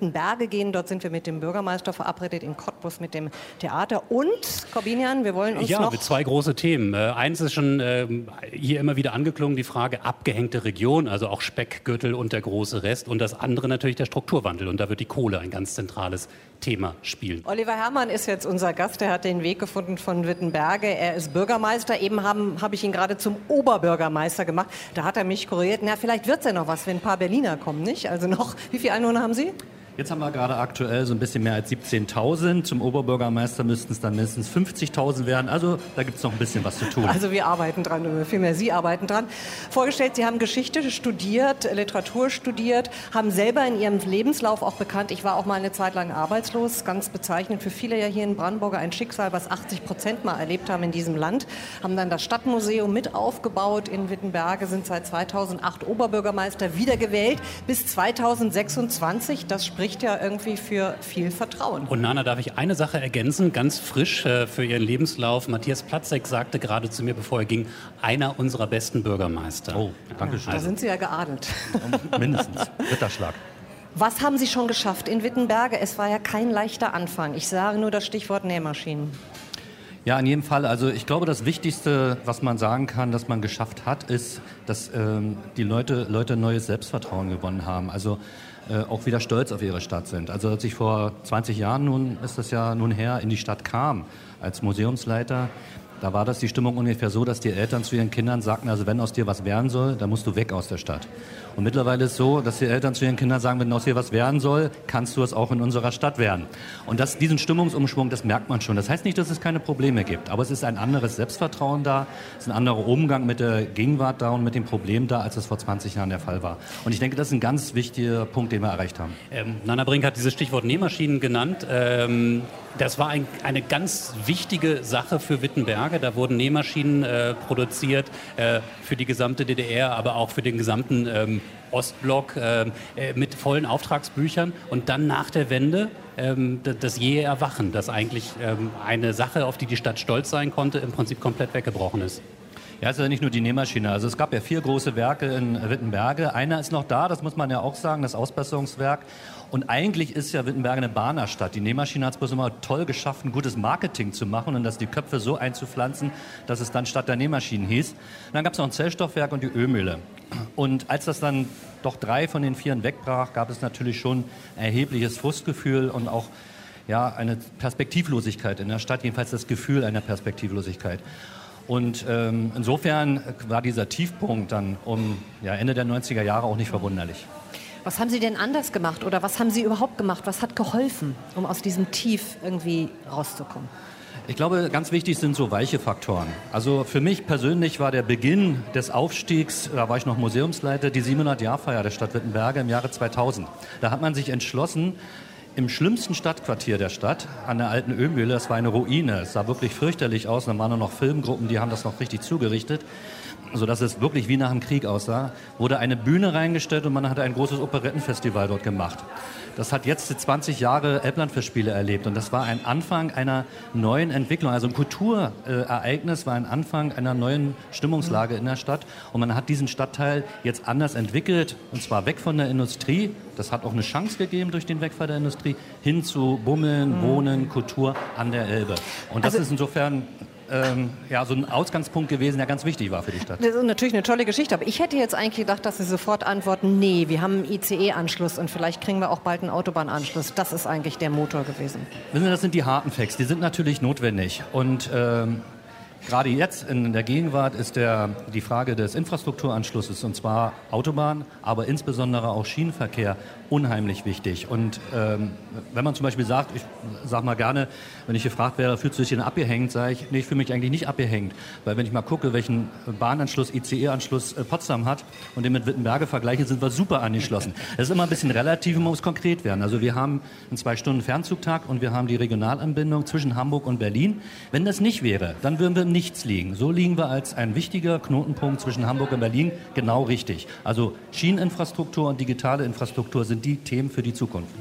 Wittenberge gehen. Dort sind wir mit dem Bürgermeister verabredet, in Cottbus mit dem Theater. Und, Corbinian, wir wollen uns ja, noch... mit zwei große Themen. Äh, eins ist schon äh, hier immer wieder angeklungen, die Frage abgehängte Region, also auch Speckgürtel und der große Rest. Und das andere natürlich der Strukturwandel. Und da wird die Kohle ein ganz zentrales Thema spielen. Oliver Herrmann ist jetzt unser Gast. Er hat den Weg gefunden von Wittenberge. Er ist Bürgermeister. Eben habe hab ich ihn gerade zum Oberbürgermeister gemacht. Da hat er mich korrigiert. Na, vielleicht wird es ja noch was, wenn ein paar Berliner kommen, nicht? Also noch, wie viele Einwohner haben Sie? Jetzt haben wir gerade aktuell so ein bisschen mehr als siebzehntausend. Zum Oberbürgermeister müssten es dann mindestens fünfzigtausend werden. Also da gibt es noch ein bisschen was zu tun. Also wir arbeiten dran, oder vielmehr Sie arbeiten dran. Vorgestellt, Sie haben Geschichte studiert, Literatur studiert, haben selber in Ihrem Lebenslauf auch bekannt, ich war auch mal eine Zeit lang arbeitslos, ganz bezeichnend für viele ja hier in Brandenburg, ein Schicksal, was achtzig Prozent mal erlebt haben in diesem Land, haben dann das Stadtmuseum mit aufgebaut in Wittenberge, sind seit zweitausendacht Oberbürgermeister wiedergewählt bis zweitausendsechsundzwanzig. Das spricht ja irgendwie für viel Vertrauen. Und Nana, darf ich eine Sache ergänzen, ganz frisch äh, für Ihren Lebenslauf. Matthias Platzek sagte gerade zu mir, bevor er ging, einer unserer besten Bürgermeister. Oh, danke schön. Da sind Sie ja geadelt. Mindestens. Ritterschlag. Was haben Sie schon geschafft in Wittenberge? Es war ja kein leichter Anfang. Ich sage nur das Stichwort Nähmaschinen. Ja, in jedem Fall. Also ich glaube, das Wichtigste, was man sagen kann, dass man geschafft hat, ist, dass ähm, die Leute, Leute neues Selbstvertrauen gewonnen haben. Also äh, auch wieder stolz auf ihre Stadt sind. Also als ich vor zwanzig Jahren, nun ist das ja nun her, in die Stadt kam als Museumsleiter, da war das die Stimmung ungefähr so, dass die Eltern zu ihren Kindern sagten, also wenn aus dir was werden soll, dann musst du weg aus der Stadt. Und mittlerweile ist es so, dass die Eltern zu ihren Kindern sagen, wenn aus dir was werden soll, kannst du es auch in unserer Stadt werden. Und das, diesen Stimmungsumschwung, das merkt man schon. Das heißt nicht, dass es keine Probleme gibt, aber es ist ein anderes Selbstvertrauen da, es ist ein anderer Umgang mit der Gegenwart da und mit dem Problem da, als es vor zwanzig Jahren der Fall war. Und ich denke, das ist ein ganz wichtiger Punkt, den wir erreicht haben. Ähm, Nana Brink hat dieses Stichwort Nähmaschinen genannt. Ähm, das war ein, eine ganz wichtige Sache für Wittenberge. Da wurden Nähmaschinen äh, produziert äh, für die gesamte D D R, aber auch für den gesamten ähm, Ostblock äh, mit vollen Auftragsbüchern. Und dann nach der Wende ähm, das jähe Erwachen, das eigentlich ähm, eine Sache, auf die die Stadt stolz sein konnte, im Prinzip komplett weggebrochen ist. Ja, es ist ja nicht nur die Nähmaschine. Also es gab ja vier große Werke in Wittenberge. Einer ist noch da, das muss man ja auch sagen, das Ausbesserungswerk. Und eigentlich ist ja Wittenberge eine Bahnerstadt. Die Nähmaschine hat es bloß immer toll geschafft, ein gutes Marketing zu machen und das die Köpfe so einzupflanzen, dass es dann Stadt der Nähmaschinen hieß. Und dann gab es noch ein Zellstoffwerk und die Ölmühle. Und als das dann doch drei von den vieren wegbrach, gab es natürlich schon ein erhebliches Frustgefühl und auch ja, eine Perspektivlosigkeit in der Stadt, jedenfalls das Gefühl einer Perspektivlosigkeit. Und ähm, insofern war dieser Tiefpunkt dann um ja, Ende der neunziger Jahre auch nicht verwunderlich. Was haben Sie denn anders gemacht oder was haben Sie überhaupt gemacht? Was hat geholfen, um aus diesem Tief irgendwie rauszukommen? Ich glaube, ganz wichtig sind so weiche Faktoren. Also für mich persönlich war der Beginn des Aufstiegs, da war ich noch Museumsleiter, die siebenhundert-Jahr-Feier der Stadt Wittenberge im Jahre zweitausend. Da hat man sich entschlossen, im schlimmsten Stadtquartier der Stadt, an der alten Ölmühle, das war eine Ruine, es sah wirklich fürchterlich aus, da waren nur noch Filmgruppen, die haben das noch richtig zugerichtet, sodass es wirklich wie nach dem Krieg aussah, wurde eine Bühne reingestellt und man hat ein großes Operettenfestival dort gemacht. Das hat jetzt zwanzig Jahre Elblandfestspiele erlebt und das war ein Anfang einer neuen Entwicklung. Also ein Kulturereignis war ein Anfang einer neuen Stimmungslage in der Stadt und man hat diesen Stadtteil jetzt anders entwickelt und zwar weg von der Industrie. Das hat auch eine Chance gegeben durch den Wegfall der Industrie hin zu Bummeln, Wohnen, Kultur an der Elbe. Und das also ist insofern Ähm, ja, so ein Ausgangspunkt gewesen, der ganz wichtig war für die Stadt. Das ist natürlich eine tolle Geschichte, aber ich hätte jetzt eigentlich gedacht, dass Sie sofort antworten, nee, wir haben einen I C E-Anschluss und vielleicht kriegen wir auch bald einen Autobahnanschluss. Das ist eigentlich der Motor gewesen. Wissen Sie, das sind die harten Facts, die sind natürlich notwendig und ähm, gerade jetzt in der Gegenwart ist der, die Frage des Infrastrukturanschlusses, und zwar Autobahn, aber insbesondere auch Schienenverkehr, unheimlich wichtig. Und ähm, wenn man zum Beispiel sagt, ich sage mal gerne, wenn ich gefragt werde, fühlst du dich denn abgehängt, sage ich, nee, ich fühle mich eigentlich nicht abgehängt. Weil wenn ich mal gucke, welchen Bahnanschluss, I C E-Anschluss äh, Potsdam hat und den mit Wittenberge vergleiche, sind wir super angeschlossen. Das ist immer ein bisschen relativ, man muss konkret werden. Also wir haben einen zwei Stunden Fernzugtag und wir haben die Regionalanbindung zwischen Hamburg und Berlin. Wenn das nicht wäre, dann würden wir im Nichts liegen. So liegen wir als ein wichtiger Knotenpunkt zwischen Hamburg und Berlin genau richtig. Also Schieneninfrastruktur und digitale Infrastruktur sind die Themen für die Zukunft.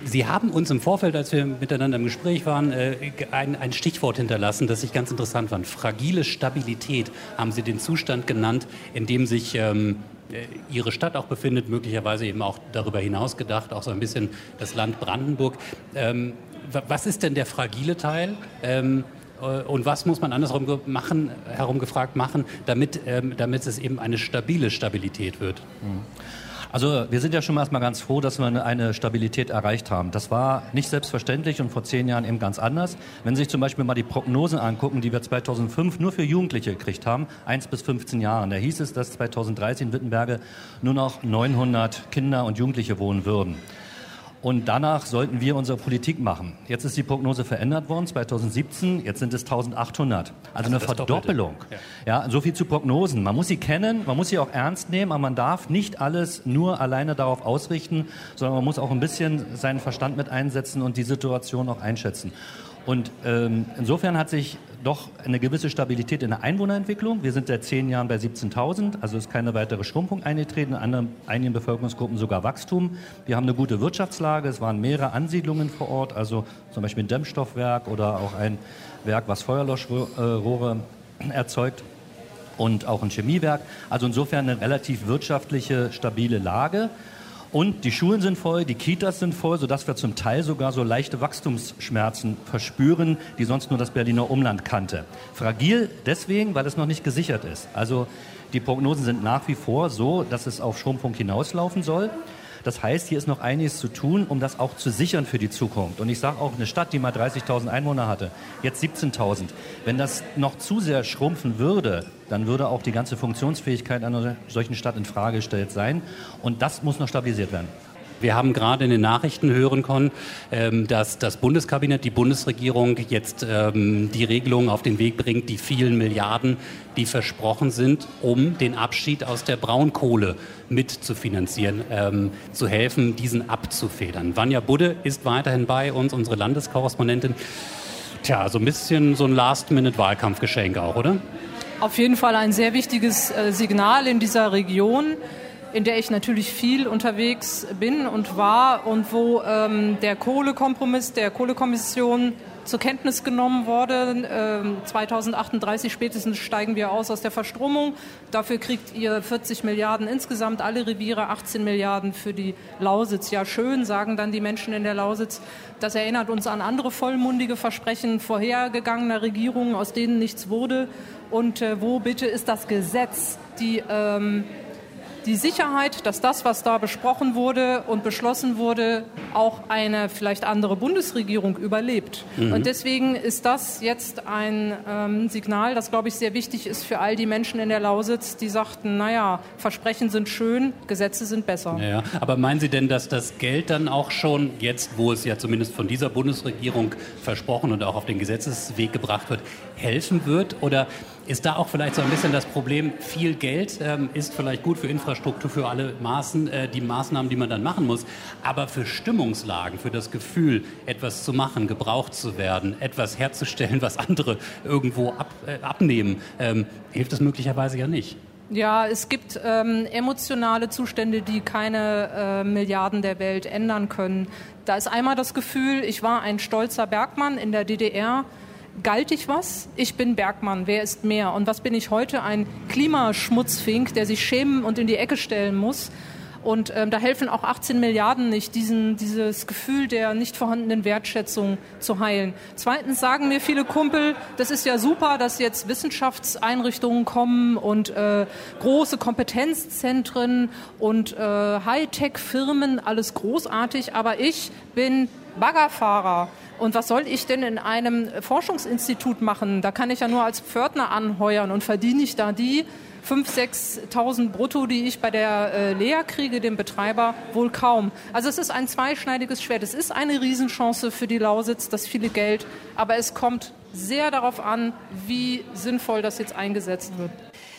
Sie haben uns im Vorfeld, als wir miteinander im Gespräch waren, ein, ein Stichwort hinterlassen, das ich ganz interessant fand. Fragile Stabilität haben Sie den Zustand genannt, in dem sich ähm, Ihre Stadt auch befindet, möglicherweise eben auch darüber hinaus gedacht, auch so ein bisschen das Land Brandenburg. Ähm, was ist denn der fragile Teil? Ähm, und was muss man andersherum machen, herumgefragt machen, damit, ähm, damit es eben eine stabile Stabilität wird? Mhm. Also wir sind ja schon mal erstmal ganz froh, dass wir eine Stabilität erreicht haben. Das war nicht selbstverständlich und vor zehn Jahren eben ganz anders. Wenn Sie sich zum Beispiel mal die Prognosen angucken, die wir zweitausendfünf nur für Jugendliche gekriegt haben, eins bis fünfzehn Jahren, da hieß es, dass zweitausenddreißig in Wittenberge nur noch neunhundert Kinder und Jugendliche wohnen würden. Und danach sollten wir unsere Politik machen. Jetzt ist die Prognose verändert worden, zweitausendsiebzehn, jetzt sind es eintausendachthundert. Also, also eine Verdoppelung. Ja. Ja, so viel zu Prognosen. Man muss sie kennen, man muss sie auch ernst nehmen, aber man darf nicht alles nur alleine darauf ausrichten, sondern man muss auch ein bisschen seinen Verstand mit einsetzen und die Situation auch einschätzen. Und ähm, insofern hat sich doch eine gewisse Stabilität in der Einwohnerentwicklung. Wir sind seit zehn Jahren bei siebzehntausend, also ist keine weitere Schrumpfung eingetreten, in anderen, einigen Bevölkerungsgruppen sogar Wachstum. Wir haben eine gute Wirtschaftslage, es waren mehrere Ansiedlungen vor Ort, also zum Beispiel ein Dämmstoffwerk oder auch ein Werk, was Feuerlöschrohre erzeugt und auch ein Chemiewerk. Also insofern eine relativ wirtschaftliche, stabile Lage. Und die Schulen sind voll, die Kitas sind voll, sodass wir zum Teil sogar so leichte Wachstumsschmerzen verspüren, die sonst nur das Berliner Umland kannte. Fragil deswegen, weil es noch nicht gesichert ist. Also die Prognosen sind nach wie vor so, dass es auf Schrumpfung hinauslaufen soll. Das heißt, hier ist noch einiges zu tun, um das auch zu sichern für die Zukunft. Und ich sage auch, eine Stadt, die mal dreißigtausend Einwohner hatte, jetzt siebzehntausend. Wenn das noch zu sehr schrumpfen würde, dann würde auch die ganze Funktionsfähigkeit einer solchen Stadt in Frage gestellt sein. Und das muss noch stabilisiert werden. Wir haben gerade in den Nachrichten hören können, dass das Bundeskabinett, die Bundesregierung jetzt die Regelungen auf den Weg bringt, die vielen Milliarden, die versprochen sind, um den Abschied aus der Braunkohle mitzufinanzieren, ähm, zu helfen, diesen abzufedern. Vanja Budde ist weiterhin bei uns, unsere Landeskorrespondentin. Tja, so ein bisschen so ein Last-Minute-Wahlkampfgeschenk auch, oder? Auf jeden Fall ein sehr wichtiges äh, Signal in dieser Region, in der ich natürlich viel unterwegs bin und war und wo ähm, der Kohlekompromiss der Kohlekommission zur Kenntnis genommen wurde. Ähm, zweitausendachtunddreißig spätestens steigen wir aus aus der Verstromung. Dafür kriegt ihr vierzig Milliarden insgesamt, alle Reviere, achtzehn Milliarden für die Lausitz. Ja, schön, sagen dann die Menschen in der Lausitz. Das erinnert uns an andere vollmundige Versprechen vorhergegangener Regierungen, aus denen nichts wurde. Und äh, wo bitte ist das Gesetz, die ähm, die Sicherheit, dass das, was da besprochen wurde und beschlossen wurde, auch eine vielleicht andere Bundesregierung überlebt. Mhm. Und deswegen ist das jetzt ein ähm, Signal, das, glaube ich, sehr wichtig ist für all die Menschen in der Lausitz, die sagten, naja, Versprechen sind schön, Gesetze sind besser. Ja, aber meinen Sie denn, dass das Geld dann auch schon jetzt, wo es ja zumindest von dieser Bundesregierung versprochen und auch auf den Gesetzesweg gebracht wird, helfen wird? Oder ist da auch vielleicht so ein bisschen das Problem, viel Geld ähm, ist vielleicht gut für Infrastruktur, für alle Maßen, äh, die Maßnahmen, die man dann machen muss, aber für Stimmungslagen, für das Gefühl, etwas zu machen, gebraucht zu werden, etwas herzustellen, was andere irgendwo ab, äh, abnehmen, ähm, hilft das möglicherweise ja nicht. Ja, es gibt ähm, emotionale Zustände, die keine äh, Milliarden der Welt ändern können. Da ist einmal das Gefühl, ich war ein stolzer Bergmann in der D D R, galt ich was? Ich bin Bergmann, wer ist mehr? Und was bin ich heute? Ein Klimaschmutzfink, der sich schämen und in die Ecke stellen muss. Und ähm, da helfen auch achtzehn Milliarden nicht, diesen, dieses Gefühl der nicht vorhandenen Wertschätzung zu heilen. Zweitens sagen mir viele Kumpel, das ist ja super, dass jetzt Wissenschaftseinrichtungen kommen und äh, große Kompetenzzentren und äh, Hightech-Firmen, alles großartig, aber ich bin Baggerfahrer. Und was soll ich denn in einem Forschungsinstitut machen? Da kann ich ja nur als Pförtner anheuern und verdiene ich da die fünftausend, sechstausend brutto, die ich bei der äh, Lea kriege, dem Betreiber, wohl kaum. Also es ist ein zweischneidiges Schwert. Es ist eine Riesenchance für die Lausitz, das viele Geld, aber es kommt sehr darauf an, wie sinnvoll das jetzt eingesetzt wird.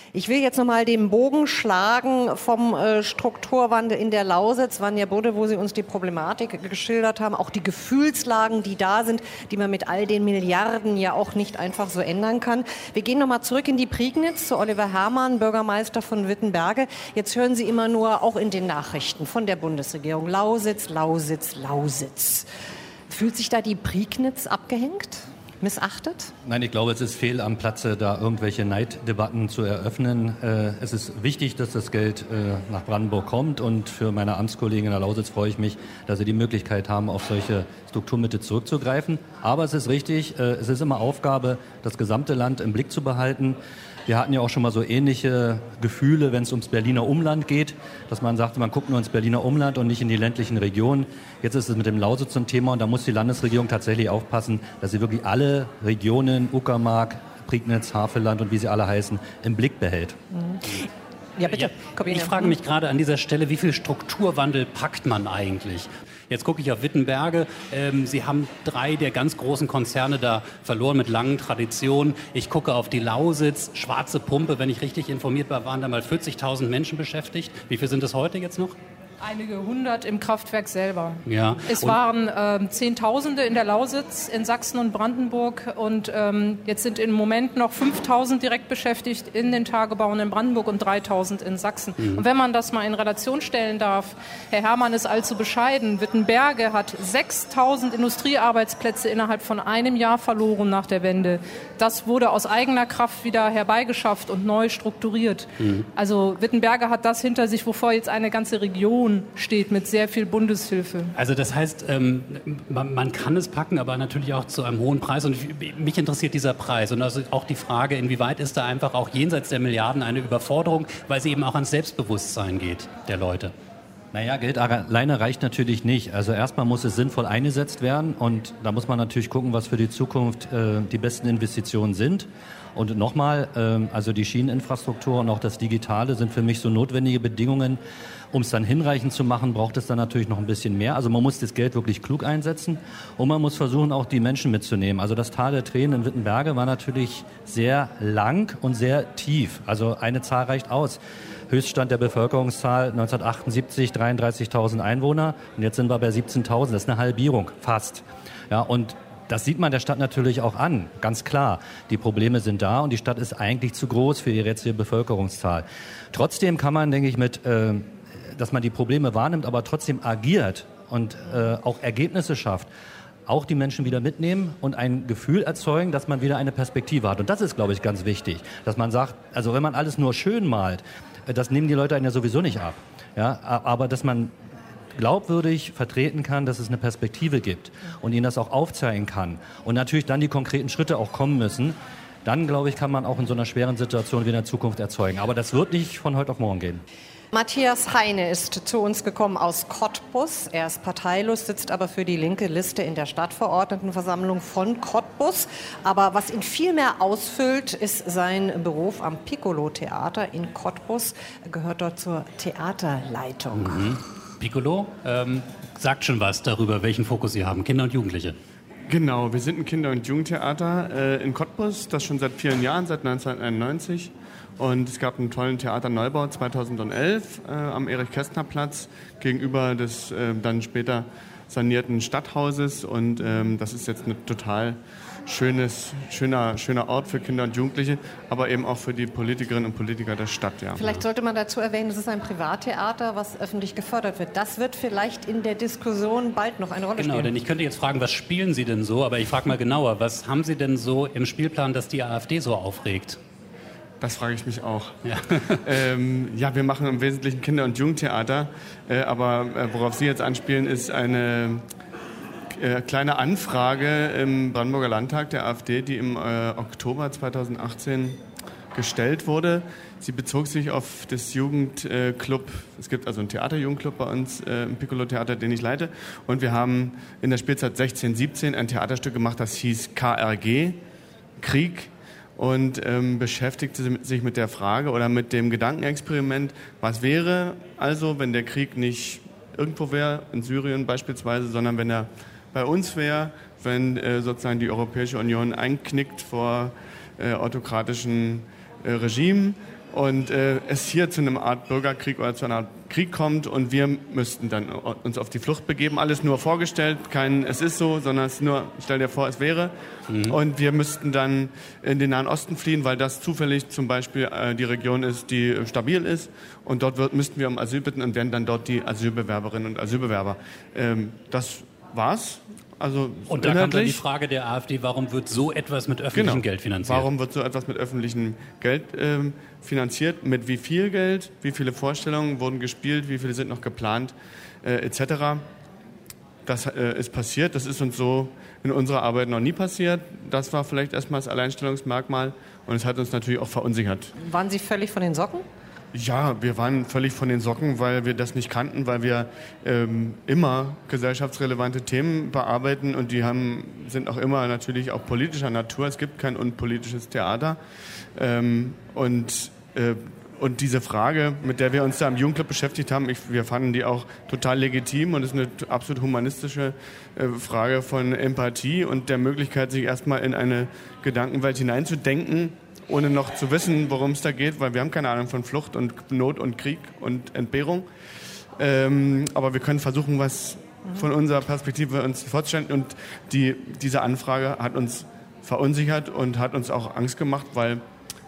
Ich will jetzt nochmal den Bogen schlagen vom äh, Strukturwandel in der Lausitz, Vanja Budde, wo Sie uns die Problematik geschildert haben, auch die Gefühlslagen, die da sind, die man mit all den Milliarden ja auch nicht einfach so ändern kann. Wir gehen nochmal zurück in die Prignitz zu Oliver Herrmann, Bürgermeister von Wittenberge. Jetzt hören Sie immer nur, auch in den Nachrichten von der Bundesregierung, Lausitz, Lausitz, Lausitz. Fühlt sich da die Prignitz abgehängt? Missachtet? Nein, ich glaube, es ist fehl am Platze, da irgendwelche Neiddebatten zu eröffnen. Äh, es ist wichtig, dass das Geld äh, nach Brandenburg kommt und für meine Amtskollegen in der Lausitz freue ich mich, dass sie die Möglichkeit haben, auf solche Strukturmittel zurückzugreifen. Aber es ist richtig, äh, es ist immer Aufgabe, das gesamte Land im Blick zu behalten. Wir hatten ja auch schon mal so ähnliche Gefühle, wenn es ums Berliner Umland geht, dass man sagt, man guckt nur ins Berliner Umland und nicht in die ländlichen Regionen. Jetzt ist es mit dem Lausitz ein Thema und da muss die Landesregierung tatsächlich aufpassen, dass sie wirklich alle Regionen, Uckermark, Prignitz, Havelland und wie sie alle heißen, im Blick behält. Mhm. Ja, bitte. Ja, ich frage mich gerade an dieser Stelle, wie viel Strukturwandel packt man eigentlich? Jetzt gucke ich auf Wittenberge. Ähm, Sie haben drei der ganz großen Konzerne da verloren mit langen Traditionen. Ich gucke auf die Lausitz, Schwarze Pumpe, wenn ich richtig informiert war, waren da mal vierzigtausend Menschen beschäftigt. Wie viel sind es heute jetzt noch? Einige hundert im Kraftwerk selber. Ja. Es und waren ähm, Zehntausende in der Lausitz, in Sachsen und Brandenburg und ähm, jetzt sind im Moment noch fünftausend direkt beschäftigt in den Tagebauen in Brandenburg und dreitausend in Sachsen. Mhm. Und wenn man das mal in Relation stellen darf, Herr Herrmann ist allzu bescheiden. Wittenberge hat sechstausend Industriearbeitsplätze innerhalb von einem Jahr verloren nach der Wende. Das wurde aus eigener Kraft wieder herbeigeschafft und neu strukturiert. Mhm. Also Wittenberge hat das hinter sich, wovor jetzt eine ganze Region steht mit sehr viel Bundeshilfe. Also das heißt, ähm, man, man kann es packen, aber natürlich auch zu einem hohen Preis. Und ich, mich interessiert dieser Preis und also auch die Frage, inwieweit ist da einfach auch jenseits der Milliarden eine Überforderung, weil sie eben auch ans Selbstbewusstsein geht der Leute. Naja, Geld alleine reicht natürlich nicht. Also erstmal muss es sinnvoll eingesetzt werden und da muss man natürlich gucken, was für die Zukunft äh, die besten Investitionen sind. Und nochmal, äh, also die Schieneninfrastruktur und auch das Digitale sind für mich so notwendige Bedingungen. Um es dann hinreichend zu machen, braucht es dann natürlich noch ein bisschen mehr. Also man muss das Geld wirklich klug einsetzen und man muss versuchen, auch die Menschen mitzunehmen. Also das Tal der Tränen in Wittenberge war natürlich sehr lang und sehr tief. Also eine Zahl reicht aus. Höchststand der Bevölkerungszahl neunzehnhundertachtundsiebzig, dreiunddreißigtausend Einwohner und jetzt sind wir bei siebzehntausend. Das ist eine Halbierung, fast. Ja, und das sieht man der Stadt natürlich auch an, ganz klar. Die Probleme sind da und die Stadt ist eigentlich zu groß für ihre jetzige Bevölkerungszahl. Trotzdem kann man, denke ich, mit, äh, dass man die Probleme wahrnimmt, aber trotzdem agiert und äh, auch Ergebnisse schafft, auch die Menschen wieder mitnehmen und ein Gefühl erzeugen, dass man wieder eine Perspektive hat. Und das ist, glaube ich, ganz wichtig, dass man sagt, also wenn man alles nur schön malt, das nehmen die Leute einen ja sowieso nicht ab. Ja, aber dass man glaubwürdig vertreten kann, dass es eine Perspektive gibt und ihnen das auch aufzeigen kann und natürlich dann die konkreten Schritte auch kommen müssen, dann, glaube ich, kann man auch in so einer schweren Situation wieder eine Zukunft erzeugen. Aber das wird nicht von heute auf morgen gehen. Matthias Heine ist zu uns gekommen aus Cottbus. Er ist parteilos, sitzt aber für die linke Liste in der Stadtverordnetenversammlung von Cottbus. Aber was ihn viel mehr ausfüllt, ist sein Beruf am Piccolo-Theater in Cottbus. Er gehört dort zur Theaterleitung. Mhm. Piccolo ähm, sagt schon was darüber, welchen Fokus Sie haben, Kinder und Jugendliche. Genau, wir sind ein Kinder- und Jugendtheater äh, in Cottbus, das schon seit vielen Jahren, seit neunzehnhunderteinundneunzig. Und es gab einen tollen Theaterneubau zweitausendelf äh, am Erich-Kästner-Platz gegenüber des äh, dann später sanierten Stadthauses. Und ähm, das ist jetzt ein total schönes, schöner, schöner Ort für Kinder und Jugendliche, aber eben auch für die Politikerinnen und Politiker der Stadt. Ja. Vielleicht sollte man dazu erwähnen, es ist ein Privattheater, was öffentlich gefördert wird. Das wird vielleicht in der Diskussion bald noch eine Rolle genau, spielen. Genau, denn ich könnte jetzt fragen, was spielen Sie denn so? Aber ich frage mal genauer, was haben Sie denn so im Spielplan, das die AfD so aufregt? Das frage ich mich auch. Ja, ähm, ja wir machen im Wesentlichen Kinder- und Jugendtheater, äh, aber äh, worauf Sie jetzt anspielen, ist eine äh, kleine Anfrage im Brandenburger Landtag der AfD, die im äh, Oktober zweitausendachtzehn gestellt wurde. Sie bezog sich auf das Jugendclub, äh, es gibt also einen Theaterjugendclub bei uns äh, im Piccolo-Theater, den ich leite, und wir haben in der Spielzeit sechzehn siebzehn ein Theaterstück gemacht, das hieß K R G, Krieg, und ähm, beschäftigte sich mit der Frage oder mit dem Gedankenexperiment, was wäre also, wenn der Krieg nicht irgendwo wäre, in Syrien beispielsweise, sondern wenn er bei uns wäre, wenn äh, sozusagen die Europäische Union einknickt vor äh, autokratischen äh, Regimen und äh, es hier zu einer Art Bürgerkrieg oder zu einer Art Krieg kommt und wir müssten dann uns auf die Flucht begeben. Alles nur vorgestellt, kein es ist so, sondern es ist nur, stell dir vor, es wäre. Mhm. Und wir müssten dann in den Nahen Osten fliehen, weil das zufällig zum Beispiel äh, die Region ist, die stabil ist. Und dort wird, müssten wir um Asyl bitten und wären dann dort die Asylbewerberinnen und Asylbewerber. Ähm, das war's. Also und da kommt dann die Frage der AfD, warum wird so etwas mit öffentlichem genau. Geld finanziert? Warum wird so etwas mit öffentlichem Geld ähm, finanziert? Mit wie viel Geld? Wie viele Vorstellungen wurden gespielt? Wie viele sind noch geplant? Äh, et cetera. Das äh, ist passiert. Das ist uns so in unserer Arbeit noch nie passiert. Das war vielleicht erstmal das Alleinstellungsmerkmal und es hat uns natürlich auch verunsichert. Waren Sie völlig von den Socken? Ja, wir waren völlig von den Socken, weil wir das nicht kannten, weil wir ähm, immer gesellschaftsrelevante Themen bearbeiten und die haben, sind auch immer natürlich auch politischer Natur. Es gibt kein unpolitisches Theater. Ähm, und, äh, und diese Frage, mit der wir uns da im Jugendclub beschäftigt haben, ich, wir fanden die auch total legitim und es ist eine absolut humanistische äh, Frage von Empathie und der Möglichkeit, sich erstmal in eine Gedankenwelt hineinzudenken, ohne noch zu wissen, worum es da geht, weil wir haben keine Ahnung von Flucht und Not und Krieg und Entbehrung. Ähm, aber wir können versuchen, was von unserer Perspektive uns vorzustellen. Und die, diese Anfrage hat uns verunsichert und hat uns auch Angst gemacht, weil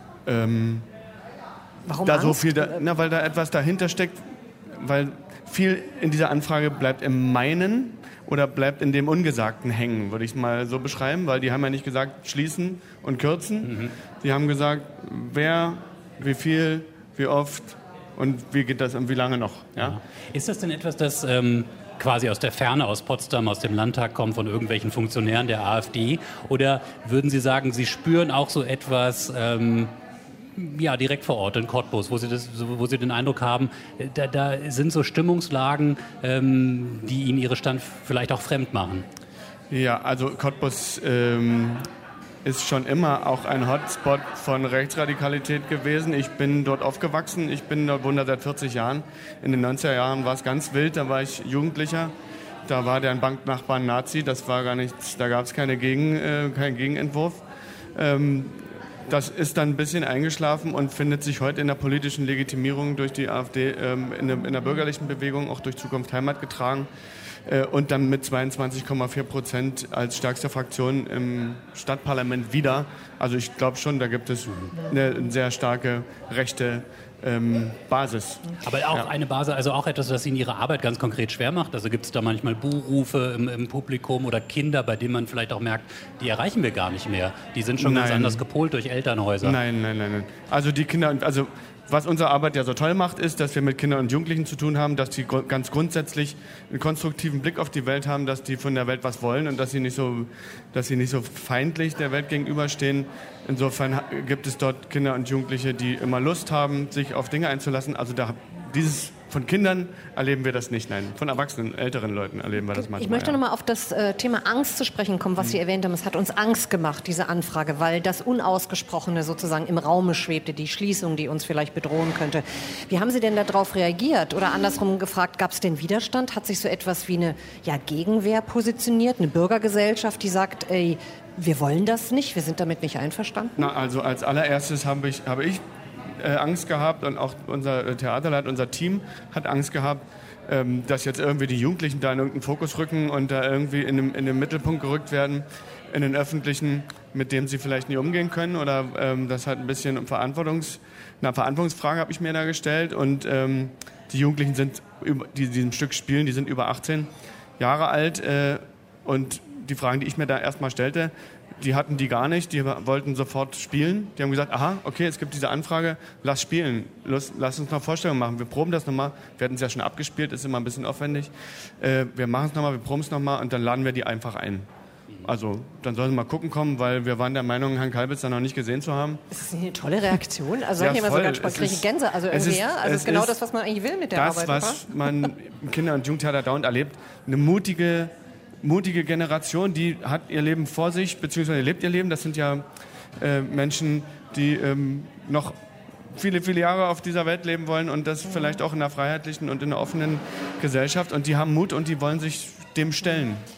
ähm, Warum da Angst? so viel, da, na, weil da etwas dahinter steckt, weil viel in dieser Anfrage bleibt im Meinen oder bleibt in dem Ungesagten hängen, würde ich es mal so beschreiben, weil die haben ja nicht gesagt schließen und kürzen. Mhm. Sie haben gesagt, wer, wie viel, wie oft und wie geht das und wie lange noch. Ja? Ja. Ist das denn etwas, das ähm, quasi aus der Ferne, aus Potsdam, aus dem Landtag kommt, von irgendwelchen Funktionären der AfD? Oder würden Sie sagen, Sie spüren auch so etwas... Ähm, ja, direkt vor Ort in Cottbus, wo Sie, das, wo Sie den Eindruck haben, da, da sind so Stimmungslagen, ähm, die Ihnen Ihre Stand vielleicht auch fremd machen? Ja, also Cottbus ähm, ist schon immer auch ein Hotspot von Rechtsradikalität gewesen. Ich bin dort aufgewachsen, ich bin dort wohne seit vierzig Jahren. In den neunziger Jahren war es ganz wild, da war ich Jugendlicher. Da war der Banknachbar ein Nazi, das war gar nichts, da gab es keine Gegen, äh, keinen Gegenentwurf. Ähm, Das ist dann ein bisschen eingeschlafen und findet sich heute in der politischen Legitimierung durch die AfD ähm, in, der, in der bürgerlichen Bewegung, auch durch Zukunft Heimat getragen äh, und dann mit zweiundzwanzig Komma vier Prozent als stärkste Fraktion im Stadtparlament wieder. Also ich glaube schon, da gibt es eine, eine sehr starke rechte ähm, Basis. Aber auch ja. eine Basis, also auch etwas, das Ihnen Ihre Arbeit ganz konkret schwer macht. Also gibt es da manchmal Buhrufe im, im Publikum oder Kinder, bei denen man vielleicht auch merkt, die erreichen wir gar nicht mehr. Die sind schon nein. ganz anders gepolt durch Elternhäuser. Nein, nein, nein, nein. Also die Kinder, also was unsere Arbeit ja so toll macht, ist, dass wir mit Kindern und Jugendlichen zu tun haben, dass die ganz grundsätzlich einen konstruktiven Blick auf die Welt haben, dass die von der Welt was wollen und dass sie nicht so, dass sie nicht so feindlich der Welt gegenüberstehen. Insofern gibt es dort Kinder und Jugendliche, die immer Lust haben, sich auf Dinge einzulassen. Also da, dieses von Kindern erleben wir das nicht, nein. Von erwachsenen, älteren Leuten erleben wir das manchmal. Ich möchte ja. noch mal auf das äh, Thema Angst zu sprechen kommen, was Sie erwähnt haben. Es hat uns Angst gemacht, diese Anfrage, weil das Unausgesprochene sozusagen im Raume schwebte, die Schließung, die uns vielleicht bedrohen könnte. Wie haben Sie denn darauf reagiert? Oder andersrum gefragt, gab es denn Widerstand? Hat sich so etwas wie eine ja, Gegenwehr positioniert? Eine Bürgergesellschaft, die sagt, ey, wir wollen das nicht, wir sind damit nicht einverstanden? Na, also als allererstes habe ich, habe ich Äh, Angst gehabt und auch unser äh, Theaterleiter, unser Team hat Angst gehabt, ähm, dass jetzt irgendwie die Jugendlichen da in irgendeinen Fokus rücken und da irgendwie in den, in den Mittelpunkt gerückt werden, in den Öffentlichen, mit dem sie vielleicht nie umgehen können. Oder ähm, das hat ein bisschen um Verantwortungs, eine Verantwortungsfrage habe ich mir da gestellt. Und ähm, die Jugendlichen sind, die diesem Stück spielen, die sind über achtzehn Jahre alt. Äh, und die Fragen, die ich mir da erstmal stellte, die hatten die gar nicht, die wollten sofort spielen. Die haben gesagt, aha, okay, es gibt diese Anfrage, lass spielen, lass, lass uns noch Vorstellungen machen. Wir proben das nochmal, wir hatten es ja schon abgespielt, ist immer ein bisschen aufwendig. Äh, wir machen es nochmal, wir proben es nochmal und dann laden wir die einfach ein. Also, dann sollen sie mal gucken kommen, weil wir waren der Meinung, Herrn Kalbitz da noch nicht gesehen zu haben. Das ist eine tolle Reaktion. Also, ja, sag ich mal so ganz es kriege ist, Gänse. Also, irgendwie, ist, ja. Also, es ist genau das, was man eigentlich will mit der das, Arbeit. Das, was man im Kinder- und Jugendtheater dauernd erlebt. Eine mutige, mutige Generation, die hat ihr Leben vor sich, beziehungsweise lebt ihr Leben. Das sind ja äh, Menschen, die ähm, noch viele, viele Jahre auf dieser Welt leben wollen und das vielleicht auch in einer freiheitlichen und in einer offenen Gesellschaft. Und die haben Mut und die wollen sich dem stellen.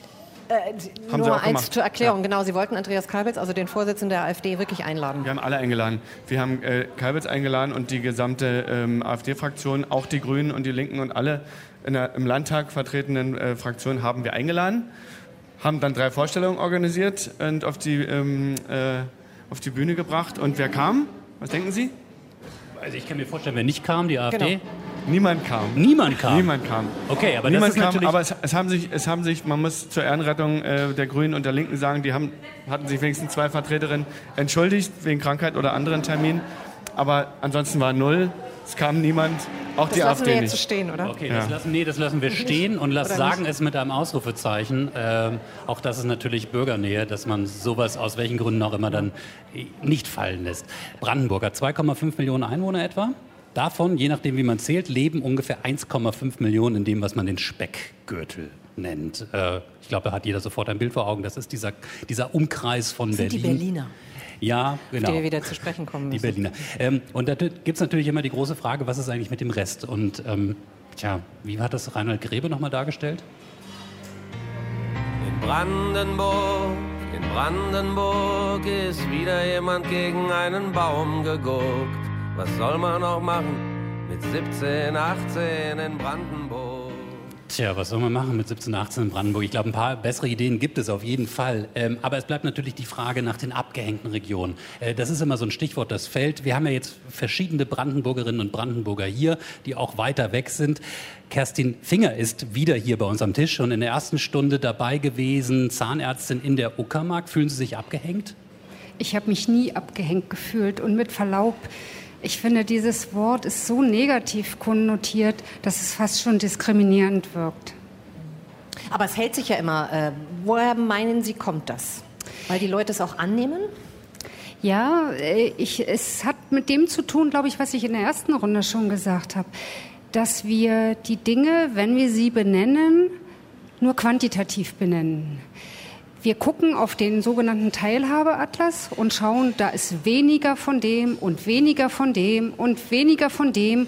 Äh, Haben nur Sie auch eins gemacht. zur Erklärung, Ja. genau. Sie wollten Andreas Kalbitz, also den Vorsitzenden der AfD, wirklich einladen. Wir haben alle eingeladen. Wir haben äh, Kalbitz eingeladen und die gesamte ähm, AfD-Fraktion, auch die Grünen und die Linken und alle in der, im Landtag vertretenen äh, Fraktionen haben wir eingeladen, haben dann drei Vorstellungen organisiert und auf die, ähm, äh, auf die Bühne gebracht. Und wer kam? Was denken Sie? Also ich kann mir vorstellen, wer nicht kam, die AfD. Genau. Niemand kam. Niemand kam? Niemand kam. Okay, aber Niemand das ist kam, natürlich... aber es, es, haben sich, es haben sich, man muss zur Ehrenrettung äh, der Grünen und der Linken sagen, die haben, hatten sich wenigstens zwei Vertreterinnen entschuldigt wegen Krankheit oder anderen Terminen. Aber ansonsten war null, es kam niemand, auch Das die lassen AfD wir jetzt nicht. so stehen, oder? Okay, Ja. das lassen, nee, das lassen wir stehen und lass Oder sagen nicht? es mit einem Ausrufezeichen. Ähm, auch das ist natürlich Bürgernähe, dass man sowas aus welchen Gründen auch immer dann nicht fallen lässt. Brandenburg hat zwei Komma fünf Millionen Einwohner etwa. Davon, je nachdem wie man zählt, leben ungefähr eins Komma fünf Millionen in dem, was man den Speckgürtel nennt. Äh, ich glaube, da hat jeder sofort ein Bild vor Augen. Das ist dieser, dieser Umkreis von Das sind Berlin. die Berliner, Ja, auf genau. die wir wieder zu sprechen kommen Die müssen. Berliner. Ähm, und da gibt es natürlich immer die große Frage, was ist eigentlich mit dem Rest? Und ähm, tja, wie hat das Reinhold Grebe nochmal dargestellt? In Brandenburg, in Brandenburg ist wieder jemand gegen einen Baum geguckt. Was soll man noch machen mit siebzehn, achtzehn in Brandenburg? Tja, was soll man machen mit siebzehn, achtzehn in Brandenburg? Ich glaube, ein paar bessere Ideen gibt es auf jeden Fall. Ähm, aber es bleibt natürlich die Frage nach den abgehängten Regionen. Äh, das ist immer so ein Stichwort, das fällt. Wir haben ja jetzt verschiedene Brandenburgerinnen und Brandenburger hier, die auch weiter weg sind. Kerstin Finger ist wieder hier bei uns am Tisch und in der ersten Stunde dabei gewesen, Zahnärztin in der Uckermark. Fühlen Sie sich abgehängt? Ich habe mich nie abgehängt gefühlt und mit Verlaub, ich finde, dieses Wort ist so negativ konnotiert, dass es fast schon diskriminierend wirkt. Aber es hält sich ja immer. Äh, woher meinen Sie, kommt das? Weil die Leute es auch annehmen? Ja, äh, ich, es hat mit dem zu tun, glaube ich, was ich in der ersten Runde schon gesagt habe, dass wir die Dinge, wenn wir sie benennen, nur quantitativ benennen. Wir gucken auf den sogenannten Teilhabeatlas und schauen, da ist weniger von dem und weniger von dem und weniger von dem.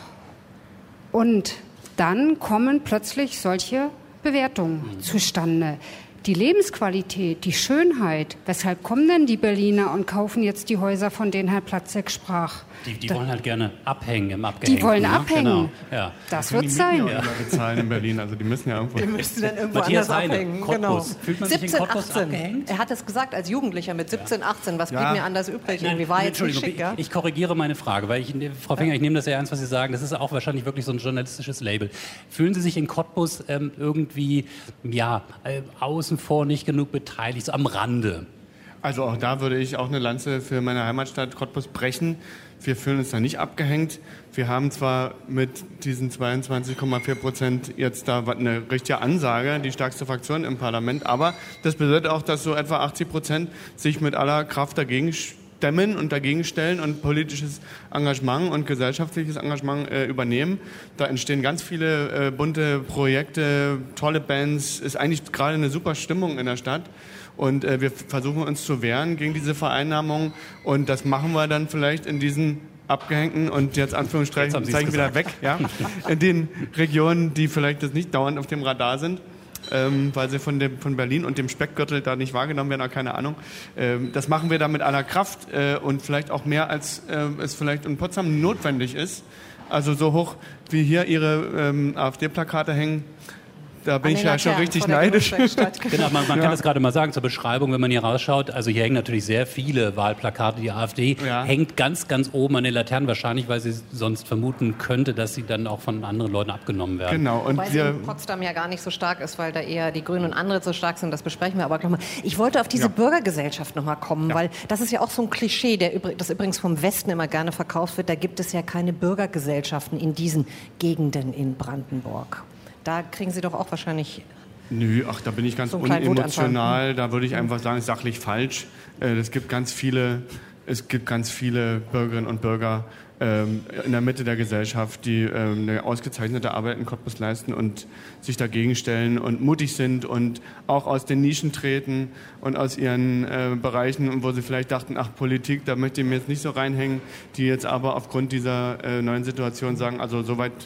Und dann kommen plötzlich solche Bewertungen zustande. Die Lebensqualität, die Schönheit, weshalb kommen denn die Berliner und kaufen jetzt die Häuser, von denen Herr Platzek sprach? Die, die wollen halt gerne abhängen im Abgehängten. Die wollen ne? abhängen. Genau. Ja. Das Können wird die sein. Mieten ja immer bezahlen in Berlin, also die müssen ja irgendwo... Die müssten dann irgendwo Matthias anders Heine, abhängen. Cottbus. Genau. Fühlt man sich in siebzehn, Cottbus achtzehn. abgehängt? Er hat es gesagt als Jugendlicher mit siebzehn, achtzehn. Was blieb Ja. mir anders übrig? Nein, Irgendwie war jetzt nicht Entschuldigung, schick, ja? ich, ich korrigiere meine Frage, weil ich, Frau Finger, ich nehme das ja ernst, was Sie sagen. Das ist auch wahrscheinlich wirklich so ein journalistisches Label. Fühlen Sie sich in Cottbus ähm, irgendwie ja, äh, außen vor nicht genug beteiligt, so am Rande? Also auch da würde ich auch eine Lanze für meine Heimatstadt Cottbus brechen. Wir fühlen uns da nicht abgehängt. Wir haben zwar mit diesen zweiundzwanzig Komma vier Prozent jetzt da eine richtige Ansage, die stärkste Fraktion im Parlament, aber das bedeutet auch, dass so etwa achtzig Prozent sich mit aller Kraft dagegen stemmen und dagegen stellen und politisches Engagement und gesellschaftliches Engagement äh, übernehmen. Da entstehen ganz viele äh, bunte Projekte, tolle Bands, ist eigentlich gerade eine super Stimmung in der Stadt. Und äh, wir versuchen uns zu wehren gegen diese Vereinnahmung. Und das machen wir dann vielleicht in diesen abgehängten und jetzt Anführungsstrichen Jetzt zeigen wieder weg, ja, in den Regionen, die vielleicht jetzt nicht dauernd auf dem Radar sind, ähm, weil sie von, dem, von Berlin und dem Speckgürtel da nicht wahrgenommen werden, auch keine Ahnung. Ähm, das machen wir dann mit aller Kraft äh, und vielleicht auch mehr, als äh, es vielleicht in Potsdam notwendig ist. Also so hoch wie hier Ihre ähm, AfD-Plakate hängen. Da bin An ich den ja schon Laternen richtig vor der neidisch. Genusswerkstatt. Genau, man, man Ja. kann das gerade mal sagen zur Beschreibung, wenn man hier rausschaut. Also hier hängen natürlich sehr viele Wahlplakate. Die AfD Ja. hängt ganz, ganz oben an den Laternen, wahrscheinlich, weil sie sonst vermuten könnte, dass sie dann auch von anderen Leuten abgenommen werden. Genau. Und Wobei sie wir, in Potsdam ja gar nicht so stark ist, weil da eher die Grünen und andere so stark sind. Das besprechen wir aber gleich mal. Ich wollte auf diese Ja. Bürgergesellschaft noch mal kommen, weil das ist ja auch so ein Klischee, der, übr- das übrigens vom Westen immer gerne verkauft wird. Da gibt es ja keine Bürgergesellschaften in diesen Gegenden in Brandenburg. Da kriegen Sie doch auch wahrscheinlich... Nö, ach, da bin ich ganz So einen kleinen unemotional. Da würde ich einfach sagen, ist sachlich falsch. Äh, Es gibt ganz viele, es gibt ganz viele Bürgerinnen und Bürger ähm, in der Mitte der Gesellschaft, die ähm, eine ausgezeichnete Arbeit in Cottbus leisten und sich dagegen stellen und mutig sind und auch aus den Nischen treten und aus ihren äh, Bereichen, wo sie vielleicht dachten, ach, Politik, da möchte ich mir jetzt nicht so reinhängen, die jetzt aber aufgrund dieser äh, neuen Situation sagen, also soweit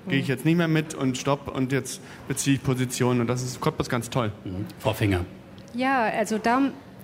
gehe ich jetzt nicht mehr mit und stopp und jetzt beziehe ich Position. Und das ist Cottbus ganz toll. Mhm. Frau Finger. Ja, also da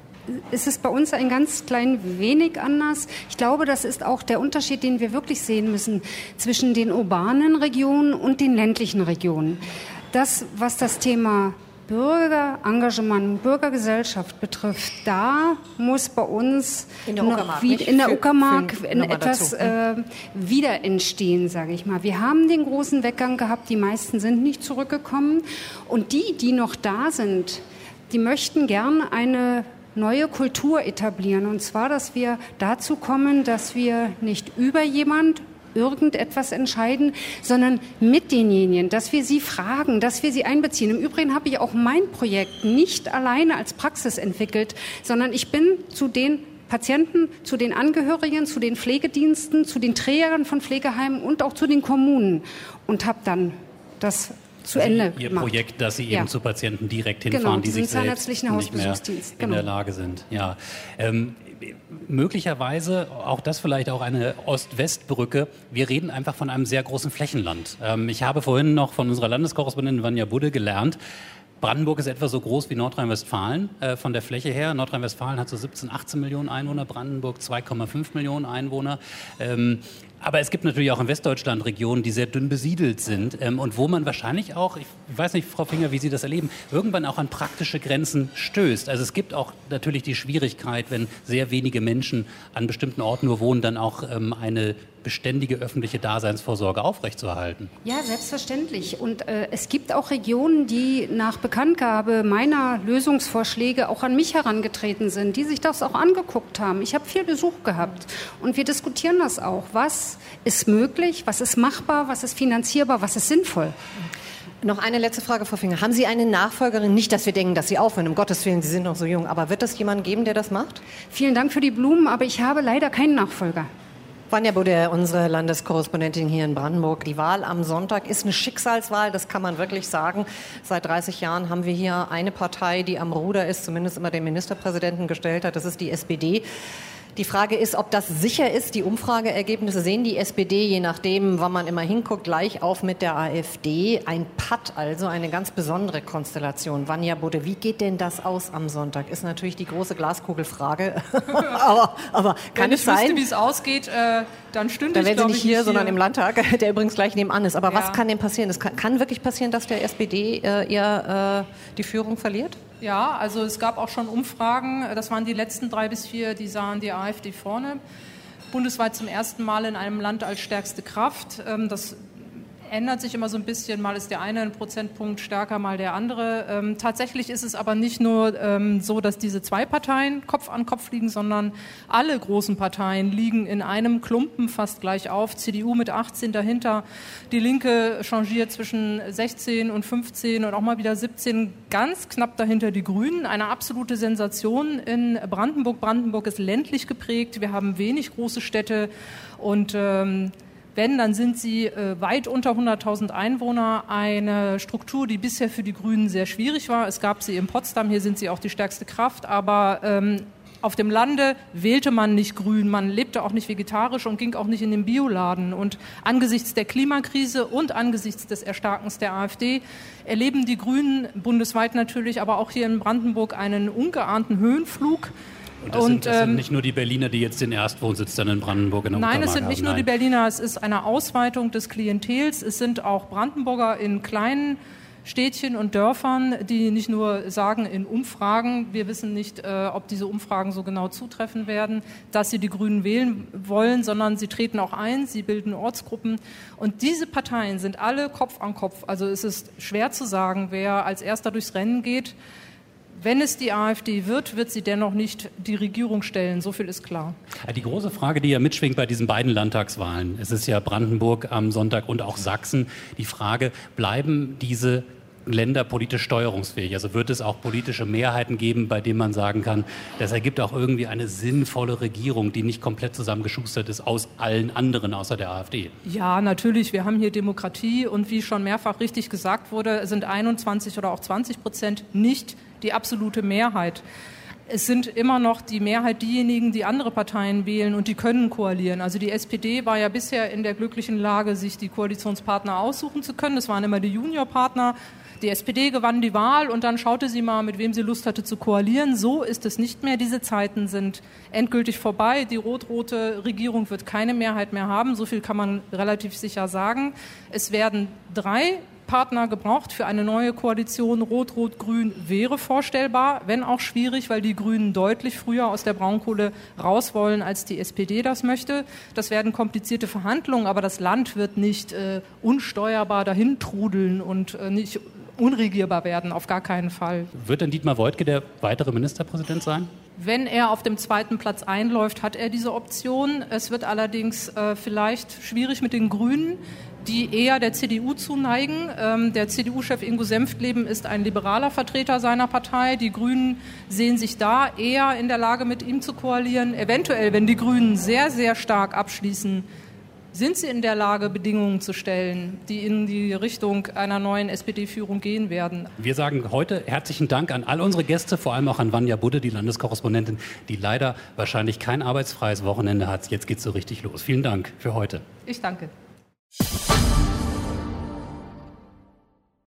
ist es bei uns ein ganz klein wenig anders. Ich glaube, das ist auch der Unterschied, den wir wirklich sehen müssen zwischen den urbanen Regionen und den ländlichen Regionen. Das, was das Thema Bürgerengagement, Bürgergesellschaft betrifft, da muss bei uns in der Uckermark, wie, in der Uckermark für, für etwas äh, wieder entstehen, sage ich mal. Wir haben den großen Weggang gehabt, die meisten sind nicht zurückgekommen. Und die, die noch da sind, die möchten gern eine neue Kultur etablieren. Und zwar, dass wir dazu kommen, dass wir nicht über jemand irgendetwas entscheiden, sondern mit denjenigen, dass wir sie fragen, dass wir sie einbeziehen. Im Übrigen habe ich auch mein Projekt nicht alleine als Praxis entwickelt, sondern ich bin zu den Patienten, zu den Angehörigen, zu den Pflegediensten, zu den Trägern von Pflegeheimen und auch zu den Kommunen und habe dann das zu also Ende Ihr gemacht. Projekt, dass Sie eben ja. zu Patienten direkt hinfahren, genau, die sich selbst nicht mehr genau. in der Lage sind. Ja. Ähm, möglicherweise, auch das vielleicht auch eine Ost-West-Brücke, wir reden einfach von einem sehr großen Flächenland. Ähm, ich habe vorhin noch von unserer Landeskorrespondentin Vanja Budde gelernt, Brandenburg ist etwa so groß wie Nordrhein-Westfalen äh, von der Fläche her. Nordrhein-Westfalen hat so siebzehn, achtzehn Millionen Einwohner, Brandenburg zwei Komma fünf Millionen Einwohner. Ähm, aber es gibt natürlich auch in Westdeutschland Regionen, die sehr dünn besiedelt sind ähm, und wo man wahrscheinlich auch, ich weiß nicht, Frau Finger, wie Sie das erleben, irgendwann auch an praktische Grenzen stößt. Also es gibt auch natürlich die Schwierigkeit, wenn sehr wenige Menschen an bestimmten Orten nur wohnen, dann auch ähm, eine beständige öffentliche Daseinsvorsorge aufrechtzuerhalten. Ja, selbstverständlich. Und äh, es gibt auch Regionen, die nach Bekanntgabe meiner Lösungsvorschläge auch an mich herangetreten sind, die sich das auch angeguckt haben. Ich habe viel Besuch gehabt und wir diskutieren das auch. Was ist möglich, was ist machbar, was ist finanzierbar, was ist sinnvoll? Noch eine letzte Frage, Frau Finger. Haben Sie eine Nachfolgerin? Nicht, dass wir denken, dass Sie aufhören, um Gottes Willen, Sie sind noch so jung. Aber wird es jemanden geben, der das macht? Vielen Dank für die Blumen, aber ich habe leider keinen Nachfolger. Vanja Budde, unsere Landeskorrespondentin hier in Brandenburg. Die Wahl am Sonntag ist eine Schicksalswahl, das kann man wirklich sagen. Seit dreißig Jahren haben wir hier eine Partei, die am Ruder ist, zumindest immer den Ministerpräsidenten gestellt hat, das ist die S P D. Die Frage ist, ob das sicher ist. Die Umfrageergebnisse sehen die S P D, je nachdem, wann man immer hinguckt, gleich auf mit der AfD. Ein Patt, also eine ganz besondere Konstellation. Vanja Budde, wie geht denn das aus am Sonntag? Ist natürlich die große Glaskugelfrage. aber, aber kann Wenn es ich sein? wüsste, wie es ausgeht, äh, dann stünde Dann ich, wären Sie glaube nicht ich, hier, nicht sondern hier. im Landtag, der übrigens gleich nebenan ist. Aber Ja. was kann denn passieren? Es kann, kann wirklich passieren, dass der S P D äh, ihr, äh, die Führung verliert? Ja, also es gab auch schon Umfragen, das waren die letzten drei bis vier, die sahen die AfD vorne. Bundesweit zum ersten Mal in einem Land als stärkste Kraft. Das ändert sich immer so ein bisschen, mal ist der eine ein Prozentpunkt stärker, mal der andere. Ähm, tatsächlich ist es aber nicht nur ähm, so, dass diese zwei Parteien Kopf an Kopf liegen, sondern alle großen Parteien liegen in einem Klumpen fast gleich auf. C D U mit achtzehn dahinter, die Linke changiert zwischen sechzehn und fünfzehn und auch mal wieder siebzehn, ganz knapp dahinter die Grünen. Eine absolute Sensation in Brandenburg. Brandenburg ist ländlich geprägt, wir haben wenig große Städte und ähm, wenn, dann sind sie äh, weit unter hunderttausend Einwohner, eine Struktur, die bisher für die Grünen sehr schwierig war. Es gab sie in Potsdam, hier sind sie auch die stärkste Kraft, aber ähm, auf dem Lande wählte man nicht grün, man lebte auch nicht vegetarisch und ging auch nicht in den Bioladen. Und angesichts der Klimakrise und angesichts des Erstarkens der AfD erleben die Grünen bundesweit natürlich, aber auch hier in Brandenburg einen ungeahnten Höhenflug. Und das, und, sind, das ähm, sind nicht nur die Berliner, die jetzt den Erstwohnsitz dann in Brandenburg in der Nein, Uckermark es sind nicht haben. nur Nein. die Berliner, es ist eine Ausweitung des Klientels. Es sind auch Brandenburger in kleinen Städtchen und Dörfern, die nicht nur sagen in Umfragen, wir wissen nicht, äh, ob diese Umfragen so genau zutreffen werden, dass sie die Grünen wählen wollen, sondern sie treten auch ein, sie bilden Ortsgruppen. Und diese Parteien sind alle Kopf an Kopf. Also es ist schwer zu sagen, wer als Erster durchs Rennen geht. Wenn es die AfD wird, wird sie dennoch nicht die Regierung stellen. So viel ist klar. Die große Frage, die ja mitschwingt bei diesen beiden Landtagswahlen, es ist ja Brandenburg am Sonntag und auch Sachsen, die Frage, bleiben diese Länder politisch steuerungsfähig? Also wird es auch politische Mehrheiten geben, bei denen man sagen kann, das ergibt auch irgendwie eine sinnvolle Regierung, die nicht komplett zusammengeschustert ist aus allen anderen außer der AfD? Ja, natürlich. Wir haben hier Demokratie und wie schon mehrfach richtig gesagt wurde, sind einundzwanzig oder auch zwanzig Prozent nicht die absolute Mehrheit. Es sind immer noch die Mehrheit diejenigen, die andere Parteien wählen und die können koalieren. Also die S P D war ja bisher in der glücklichen Lage, sich die Koalitionspartner aussuchen zu können. Das waren immer die Juniorpartner. Die S P D gewann die Wahl und dann schaute sie mal, mit wem sie Lust hatte zu koalieren. So ist es nicht mehr. Diese Zeiten sind endgültig vorbei. Die rot-rote Regierung wird keine Mehrheit mehr haben. So viel kann man relativ sicher sagen. Es werden drei Partner gebraucht für eine neue Koalition. Rot-Rot-Grün wäre vorstellbar, wenn auch schwierig, weil die Grünen deutlich früher aus der Braunkohle raus wollen, als die S P D das möchte. Das werden komplizierte Verhandlungen, aber das Land wird nicht äh, unsteuerbar dahin trudeln und äh, nicht unregierbar werden, auf gar keinen Fall. Wird denn Dietmar Woidke der weitere Ministerpräsident sein? Wenn er auf dem zweiten Platz einläuft, hat er diese Option. Es wird allerdings äh, vielleicht schwierig mit den Grünen, die eher der C D U zuneigen. Ähm, der C D U-Chef Ingo Senftleben ist ein liberaler Vertreter seiner Partei. Die Grünen sehen sich da eher in der Lage, mit ihm zu koalieren. Eventuell, wenn die Grünen sehr, sehr stark abschließen, sind sie in der Lage, Bedingungen zu stellen, die in die Richtung einer neuen S P D-Führung gehen werden. Wir sagen heute herzlichen Dank an all unsere Gäste, vor allem auch an Vanja Budde, die Landeskorrespondentin, die leider wahrscheinlich kein arbeitsfreies Wochenende hat. Jetzt geht's so richtig los. Vielen Dank für heute. Ich danke.